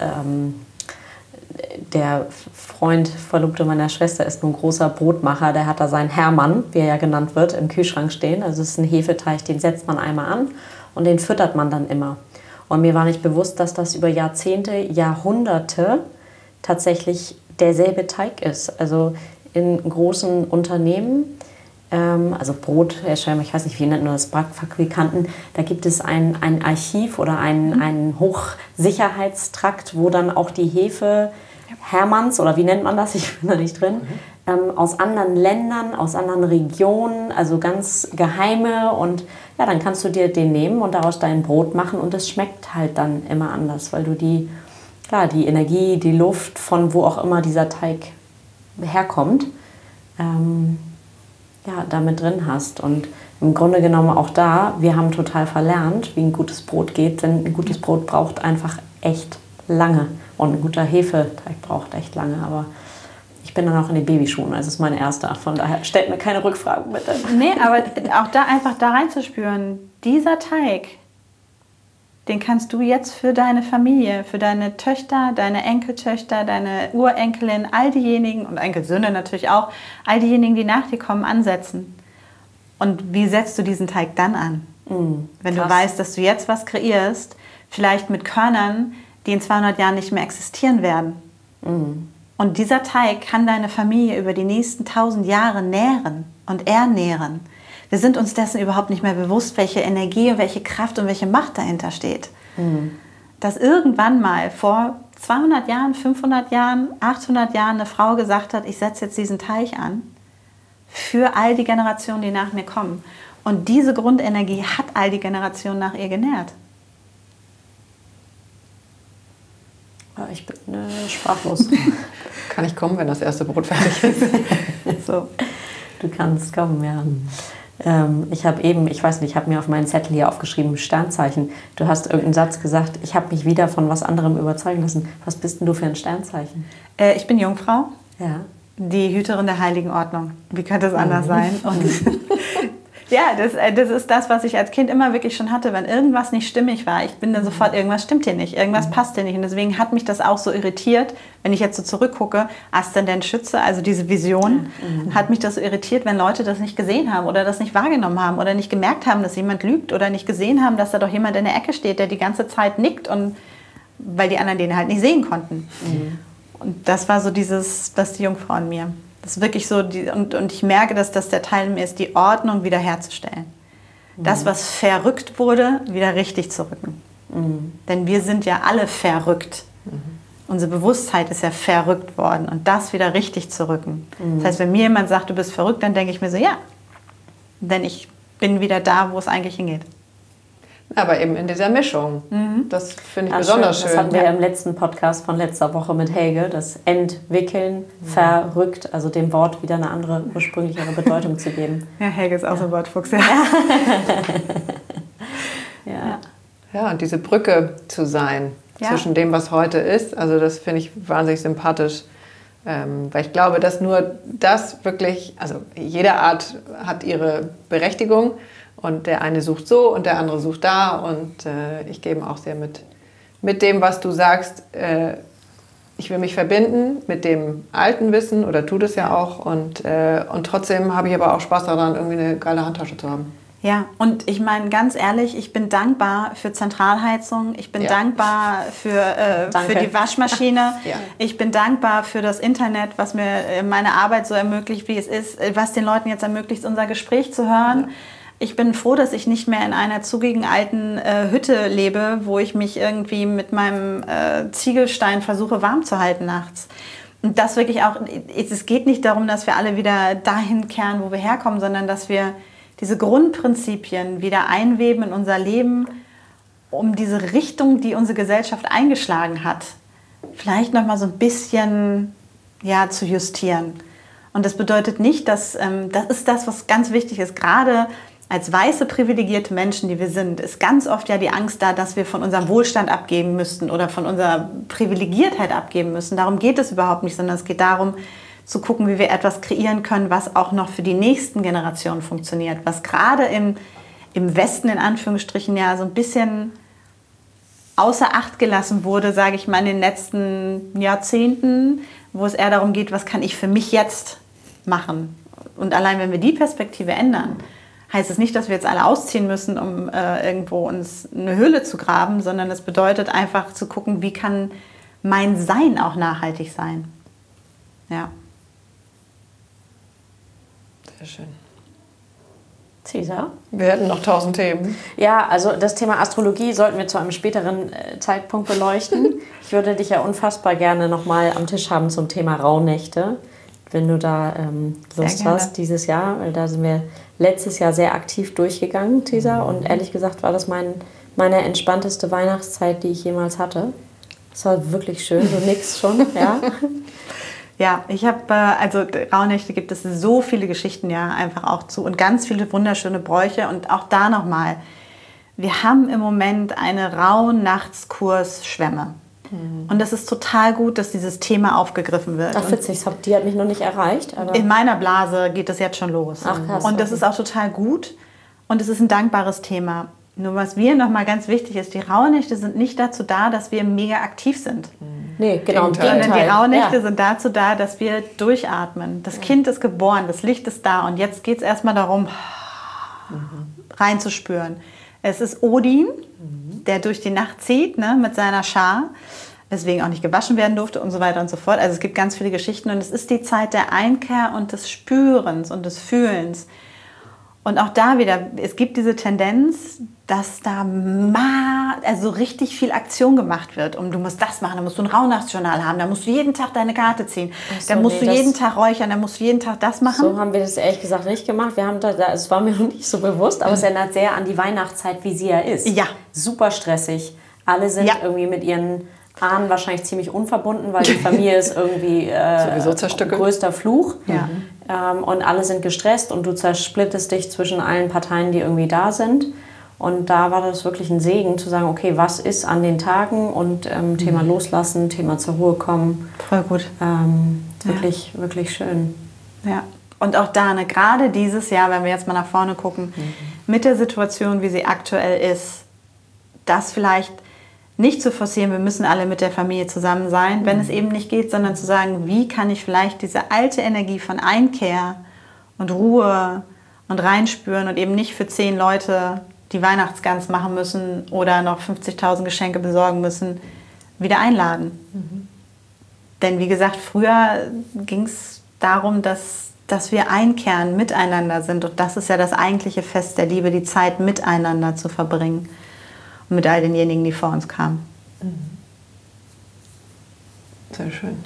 der Verlobte meiner Schwester ist nun ein großer Brotmacher, der hat da seinen Hermann, wie er ja genannt wird, im Kühlschrank stehen. Also es ist ein Hefeteig, den setzt man einmal an und den füttert man dann immer. Und mir war nicht bewusst, dass das über Jahrzehnte, Jahrhunderte tatsächlich derselbe Teig ist. Also in großen Unternehmen, also Brothersteller, ich weiß nicht, wie nennt man das, Backfabrikanten, da gibt es ein Archiv oder einen Hochsicherheitstrakt, wo dann auch die Hefe Hermanns, oder wie nennt man das, ich bin da nicht drin, aus anderen Ländern, aus anderen Regionen, also ganz geheime. Und ja, dann kannst du dir den nehmen und daraus dein Brot machen und es schmeckt halt dann immer anders, weil du die Energie, die Luft, von wo auch immer dieser Teig herkommt, damit drin hast. Und im Grunde genommen auch da, wir haben total verlernt, wie ein gutes Brot geht, denn ein gutes Brot braucht einfach echt lange. Und ein guter Hefeteig braucht echt lange, aber ich bin dann auch in den Babyschuhen, also es ist meine erste, von daher stellt mir keine Rückfragen bitte. Nee, aber auch da einfach da reinzuspüren, dieser Teig, den kannst du jetzt für deine Familie, für deine Töchter, deine Enkeltöchter, deine Urenkelin, all diejenigen, und Enkelsöhne natürlich auch, all diejenigen, die nach dir kommen, ansetzen. Und wie setzt du diesen Teig dann an? Wenn du weißt, dass du jetzt was kreierst, vielleicht mit Körnern, die in 200 Jahren nicht mehr existieren werden. Und dieser Teig kann deine Familie über die nächsten 1000 Jahre nähren und ernähren. Wir sind uns dessen überhaupt nicht mehr bewusst, welche Energie und welche Kraft und welche Macht dahinter steht. Dass irgendwann mal vor 200 Jahren, 500 Jahren, 800 Jahren eine Frau gesagt hat, ich setze jetzt diesen Teig an für all die Generationen, die nach mir kommen. Und diese Grundenergie hat all die Generationen nach ihr genährt. Ich bin sprachlos. Kann ich kommen, wenn das erste Brot fertig ist? So. Du kannst kommen, ja. Ich habe mir auf meinen Zettel hier aufgeschrieben, Sternzeichen. Du hast irgendeinen Satz gesagt, ich habe mich wieder von was anderem überzeugen lassen. Was bist denn du für ein Sternzeichen? Ich bin Jungfrau, ja. Die Hüterin der heiligen Ordnung. Wie könnte es anders sein? Und ja, das ist das, was ich als Kind immer wirklich schon hatte, wenn irgendwas nicht stimmig war. Ich bin dann sofort, irgendwas stimmt hier nicht, irgendwas passt hier nicht. Und deswegen hat mich das auch so irritiert, wenn ich jetzt so zurückgucke, Aszendent Schütze, also diese Vision, hat mich das so irritiert, wenn Leute das nicht gesehen haben oder das nicht wahrgenommen haben oder nicht gemerkt haben, dass jemand lügt oder nicht gesehen haben, dass da doch jemand in der Ecke steht, der die ganze Zeit nickt, und weil die anderen den halt nicht sehen konnten. Und das war so das die Jungfrau in mir. Das ist wirklich so, und ich merke, dass das der Teil in mir ist, die Ordnung wiederherzustellen. Das, was verrückt wurde, wieder richtig zu rücken. Denn wir sind ja alle verrückt. Unsere Bewusstheit ist ja verrückt worden, und das wieder richtig zu rücken. Das heißt, wenn mir jemand sagt, du bist verrückt, dann denke ich mir so, ja. Denn ich bin wieder da, wo es eigentlich hingeht. Aber eben in dieser Mischung. Das finde ich besonders schön. Das hatten wir ja im letzten Podcast von letzter Woche mit Helge, das Entwickeln, verrückt, also dem Wort wieder eine andere, ursprünglichere Bedeutung zu geben. Ja, Helge ist auch so ein Wortfuchs. Ja, und diese Brücke zu sein zwischen dem, was heute ist, also das finde ich wahnsinnig sympathisch. Weil ich glaube, dass nur das wirklich, also jede Art hat ihre Berechtigung. Und der eine sucht so und der andere sucht da. Und ich gehe eben auch sehr mit dem, was du sagst. Ich will mich verbinden mit dem alten Wissen, oder tu das ja auch. Und trotzdem habe ich aber auch Spaß daran, irgendwie eine geile Handtasche zu haben. Ja, und ich meine ganz ehrlich, ich bin dankbar für Zentralheizung. Ich bin dankbar für die Waschmaschine. Ich bin dankbar für das Internet, was mir meine Arbeit so ermöglicht, wie es ist, was den Leuten jetzt ermöglicht, unser Gespräch zu hören. Ja. Ich bin froh, dass ich nicht mehr in einer zugigen alten Hütte lebe, wo ich mich irgendwie mit meinem Ziegelstein versuche warm zu halten nachts. Und das wirklich auch, es geht nicht darum, dass wir alle wieder dahin kehren, wo wir herkommen, sondern dass wir diese Grundprinzipien wieder einweben in unser Leben, um diese Richtung, die unsere Gesellschaft eingeschlagen hat, vielleicht noch mal so ein bisschen zu justieren. Und das bedeutet nicht, dass das ist das, was ganz wichtig ist, gerade als weiße, privilegierte Menschen, die wir sind, ist ganz oft ja die Angst da, dass wir von unserem Wohlstand abgeben müssten oder von unserer Privilegiertheit abgeben müssen. Darum geht es überhaupt nicht, sondern es geht darum, zu gucken, wie wir etwas kreieren können, was auch noch für die nächsten Generationen funktioniert. Was gerade im Westen, in Anführungsstrichen, ja so ein bisschen außer Acht gelassen wurde, sage ich mal, in den letzten Jahrzehnten, wo es eher darum geht, was kann ich für mich jetzt machen. Und allein wenn wir die Perspektive ändern, heißt es nicht, dass wir jetzt alle ausziehen müssen, um irgendwo uns eine Höhle zu graben, sondern es bedeutet einfach zu gucken, wie kann mein Sein auch nachhaltig sein. Ja. Sehr schön. Cäsar? Wir hätten noch 1000 Themen. Ja, also das Thema Astrologie sollten wir zu einem späteren Zeitpunkt beleuchten. Ich würde dich ja unfassbar gerne nochmal am Tisch haben zum Thema Rauhnächte. wenn du da Lust hast dieses Jahr, weil da sind wir letztes Jahr sehr aktiv durchgegangen, Tisa. Und ehrlich gesagt war das meine entspannteste Weihnachtszeit, die ich jemals hatte. Es war wirklich schön, du nix schon, ja. Ja, ich habe, also Rauhnächte gibt es so viele Geschichten ja einfach auch zu und ganz viele wunderschöne Bräuche und auch da nochmal. Wir haben im Moment eine Rauhnachtskurs Schwämme. Und das ist total gut, dass dieses Thema aufgegriffen wird. Ach, witzig, die hat mich noch nicht erreicht. Aber in meiner Blase geht das jetzt schon los. Ach, krass, und das ist auch total gut und es ist ein dankbares Thema. Nur was mir nochmal ganz wichtig ist, die Rauhnächte sind nicht dazu da, dass wir mega aktiv sind. Nee, genau. Sondern die Rauhnächte sind dazu da, dass wir durchatmen. Das Kind ist geboren, das Licht ist da und jetzt geht es erstmal darum, reinzuspüren. Es ist Odin, der durch die Nacht zieht, ne, mit seiner Schar, weswegen auch nicht gewaschen werden durfte und so weiter und so fort. Also es gibt ganz viele Geschichten und es ist die Zeit der Einkehr und des Spürens und des Fühlens. Und auch da wieder, es gibt diese Tendenz, dass da also richtig viel Aktion gemacht wird. Und du musst das machen, da musst du ein Rauhnachtsjournal haben, da musst du jeden Tag deine Karte ziehen, da musst du jeden Tag räuchern, da musst du jeden Tag das machen. So haben wir das ehrlich gesagt nicht gemacht. Wir haben es war mir noch nicht so bewusst, aber es erinnert sehr an die Weihnachtszeit, wie sie ja ist. Ja. Super stressig. Alle sind irgendwie mit ihren Ahnen wahrscheinlich ziemlich unverbunden, weil die Familie ist irgendwie sowieso zerstückelt. Größter Fluch. Ja. Und alle sind gestresst und du zersplittest dich zwischen allen Parteien, die irgendwie da sind. Und da war das wirklich ein Segen, zu sagen, okay, was ist an den Tagen und Thema Loslassen, Thema zur Ruhe kommen. Voll gut. Wirklich, wirklich schön. Ja. Und auch da, ne, gerade dieses Jahr, wenn wir jetzt mal nach vorne gucken, mit der Situation, wie sie aktuell ist, das vielleicht nicht zu forcieren, wir müssen alle mit der Familie zusammen sein, wenn es eben nicht geht, sondern zu sagen, wie kann ich vielleicht diese alte Energie von Einkehr und Ruhe und reinspüren und eben nicht für 10 Leute die Weihnachtsgans machen müssen oder noch 50.000 Geschenke besorgen müssen, wieder einladen. Denn wie gesagt, früher ging es darum, dass wir einkehren, miteinander sind. Und das ist ja das eigentliche Fest der Liebe, die Zeit miteinander zu verbringen. Und mit all denjenigen, die vor uns kamen. Sehr schön.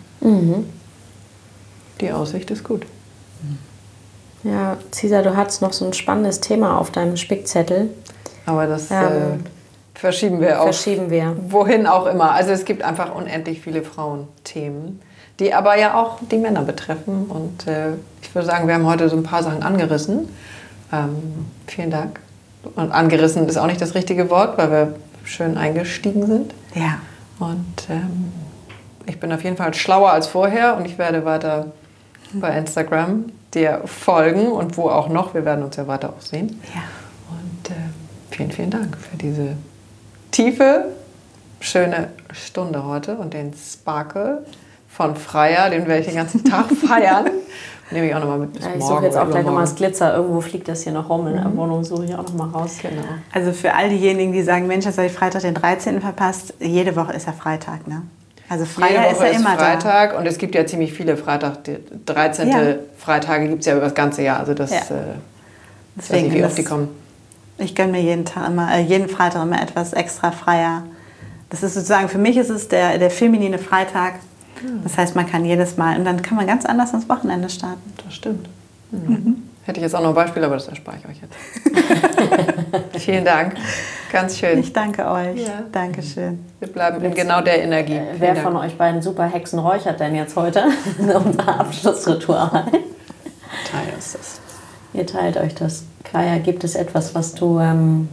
Die Aussicht ist gut. Ja, Cesar, du hattest noch so ein spannendes Thema auf deinem Spickzettel. Aber das verschieben wir auch. Wohin auch immer. Also es gibt einfach unendlich viele Frauenthemen, die aber ja auch die Männer betreffen. Und ich würde sagen, wir haben heute so ein paar Sachen angerissen. Vielen Dank. Und angerissen ist auch nicht das richtige Wort, weil wir schön eingestiegen sind. Ja. Und ich bin auf jeden Fall schlauer als vorher und ich werde weiter bei Instagram dir folgen und wo auch noch. Wir werden uns ja weiter auch sehen. Ja. Und vielen, vielen Dank für diese tiefe, schöne Stunde heute und den Sparkle von Freya, den werde ich den ganzen Tag feiern. Nehme ich auch nochmal mit bis morgen. Ich suche jetzt auch gleich nochmal das Glitzer. Irgendwo fliegt das hier noch rum. In der Wohnung suche ich auch nochmal raus. Genau. Also für all diejenigen, die sagen, Mensch, jetzt habe ich Freitag den 13. verpasst. Jede Woche ist ja Freitag, ne? Also Freitag ist ja immer Freitag und es gibt ja ziemlich viele Freitag. 13. Freitage gibt es ja über das ganze Jahr. Also das, ich weiß nicht, wie oft die kommen. Ich gönne mir jeden Freitag immer etwas extra freier. Das ist sozusagen, für mich ist es der feminine Freitag. Das heißt, man kann jedes Mal, und dann kann man ganz anders ins Wochenende starten. Das stimmt. Hätte ich jetzt auch noch ein Beispiel, aber das erspare ich euch jetzt. Vielen Dank. Ganz schön. Ich danke euch. Ja. Dankeschön. Wir bleiben in genau der Energie. Wer von euch beiden Superhexen räuchert denn jetzt heute? Unser Abschlussritual. Teil ist das. Ihr teilt euch das. Kaya, gibt es etwas, was du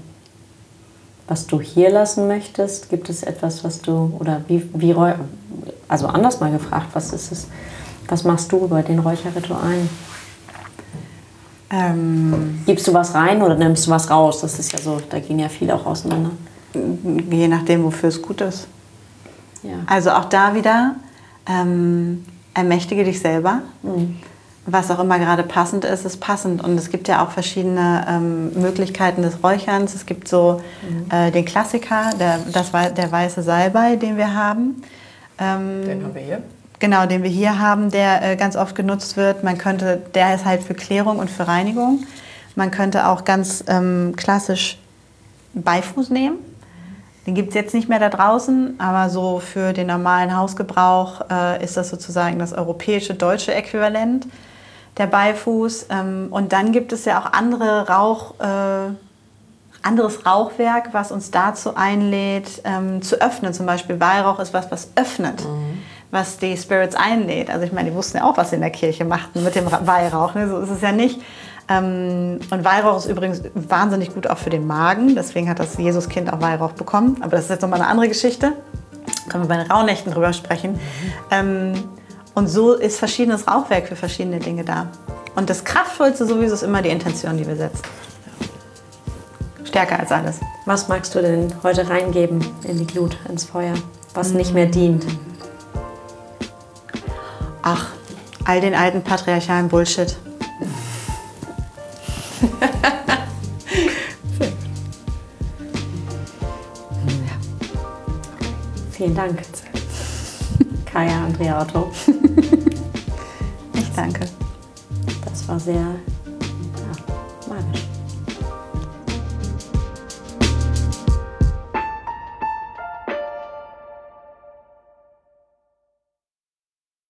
hier lassen möchtest? Gibt es etwas, was du, oder also anders mal gefragt, was ist es? Was machst du bei den Räucherritualen? Gibst du was rein oder nimmst du was raus? Das ist ja so, da gehen ja viele auch auseinander. Je nachdem, wofür es gut ist. Ja. Also auch da wieder, ermächtige dich selber. Was auch immer gerade passend ist, ist passend. Und es gibt ja auch verschiedene Möglichkeiten des Räucherns. Es gibt so den Klassiker, der weiße Salbei, den wir haben. Den haben wir hier. Genau, den wir hier haben, der ganz oft genutzt wird. Der ist halt für Klärung und für Reinigung. Man könnte auch ganz klassisch Beifuß nehmen. Den gibt es jetzt nicht mehr da draußen, aber so für den normalen Hausgebrauch ist das sozusagen das europäische, deutsche Äquivalent, der Beifuß. Und dann gibt es ja auch anderes Rauchwerk, was uns dazu einlädt, zu öffnen. Zum Beispiel Weihrauch ist was öffnet, was die Spirits einlädt. Also ich meine, die wussten ja auch, was sie in der Kirche machten mit dem Weihrauch. Ne? So ist es ja nicht. Und Weihrauch ist übrigens wahnsinnig gut auch für den Magen. Deswegen hat das Jesuskind auch Weihrauch bekommen. Aber das ist jetzt nochmal eine andere Geschichte. Können wir bei den Rauhnächten drüber sprechen. Und so ist verschiedenes Rauchwerk für verschiedene Dinge da. Und das Kraftvollste sowieso ist immer die Intention, die wir setzen. Stärker als alles. Was magst du denn heute reingeben in die Glut, ins Feuer, was nicht mehr dient? Ach, all den alten patriarchalen Bullshit. Vielen Dank. Kaja Andrea Otto. Ich danke. Das war sehr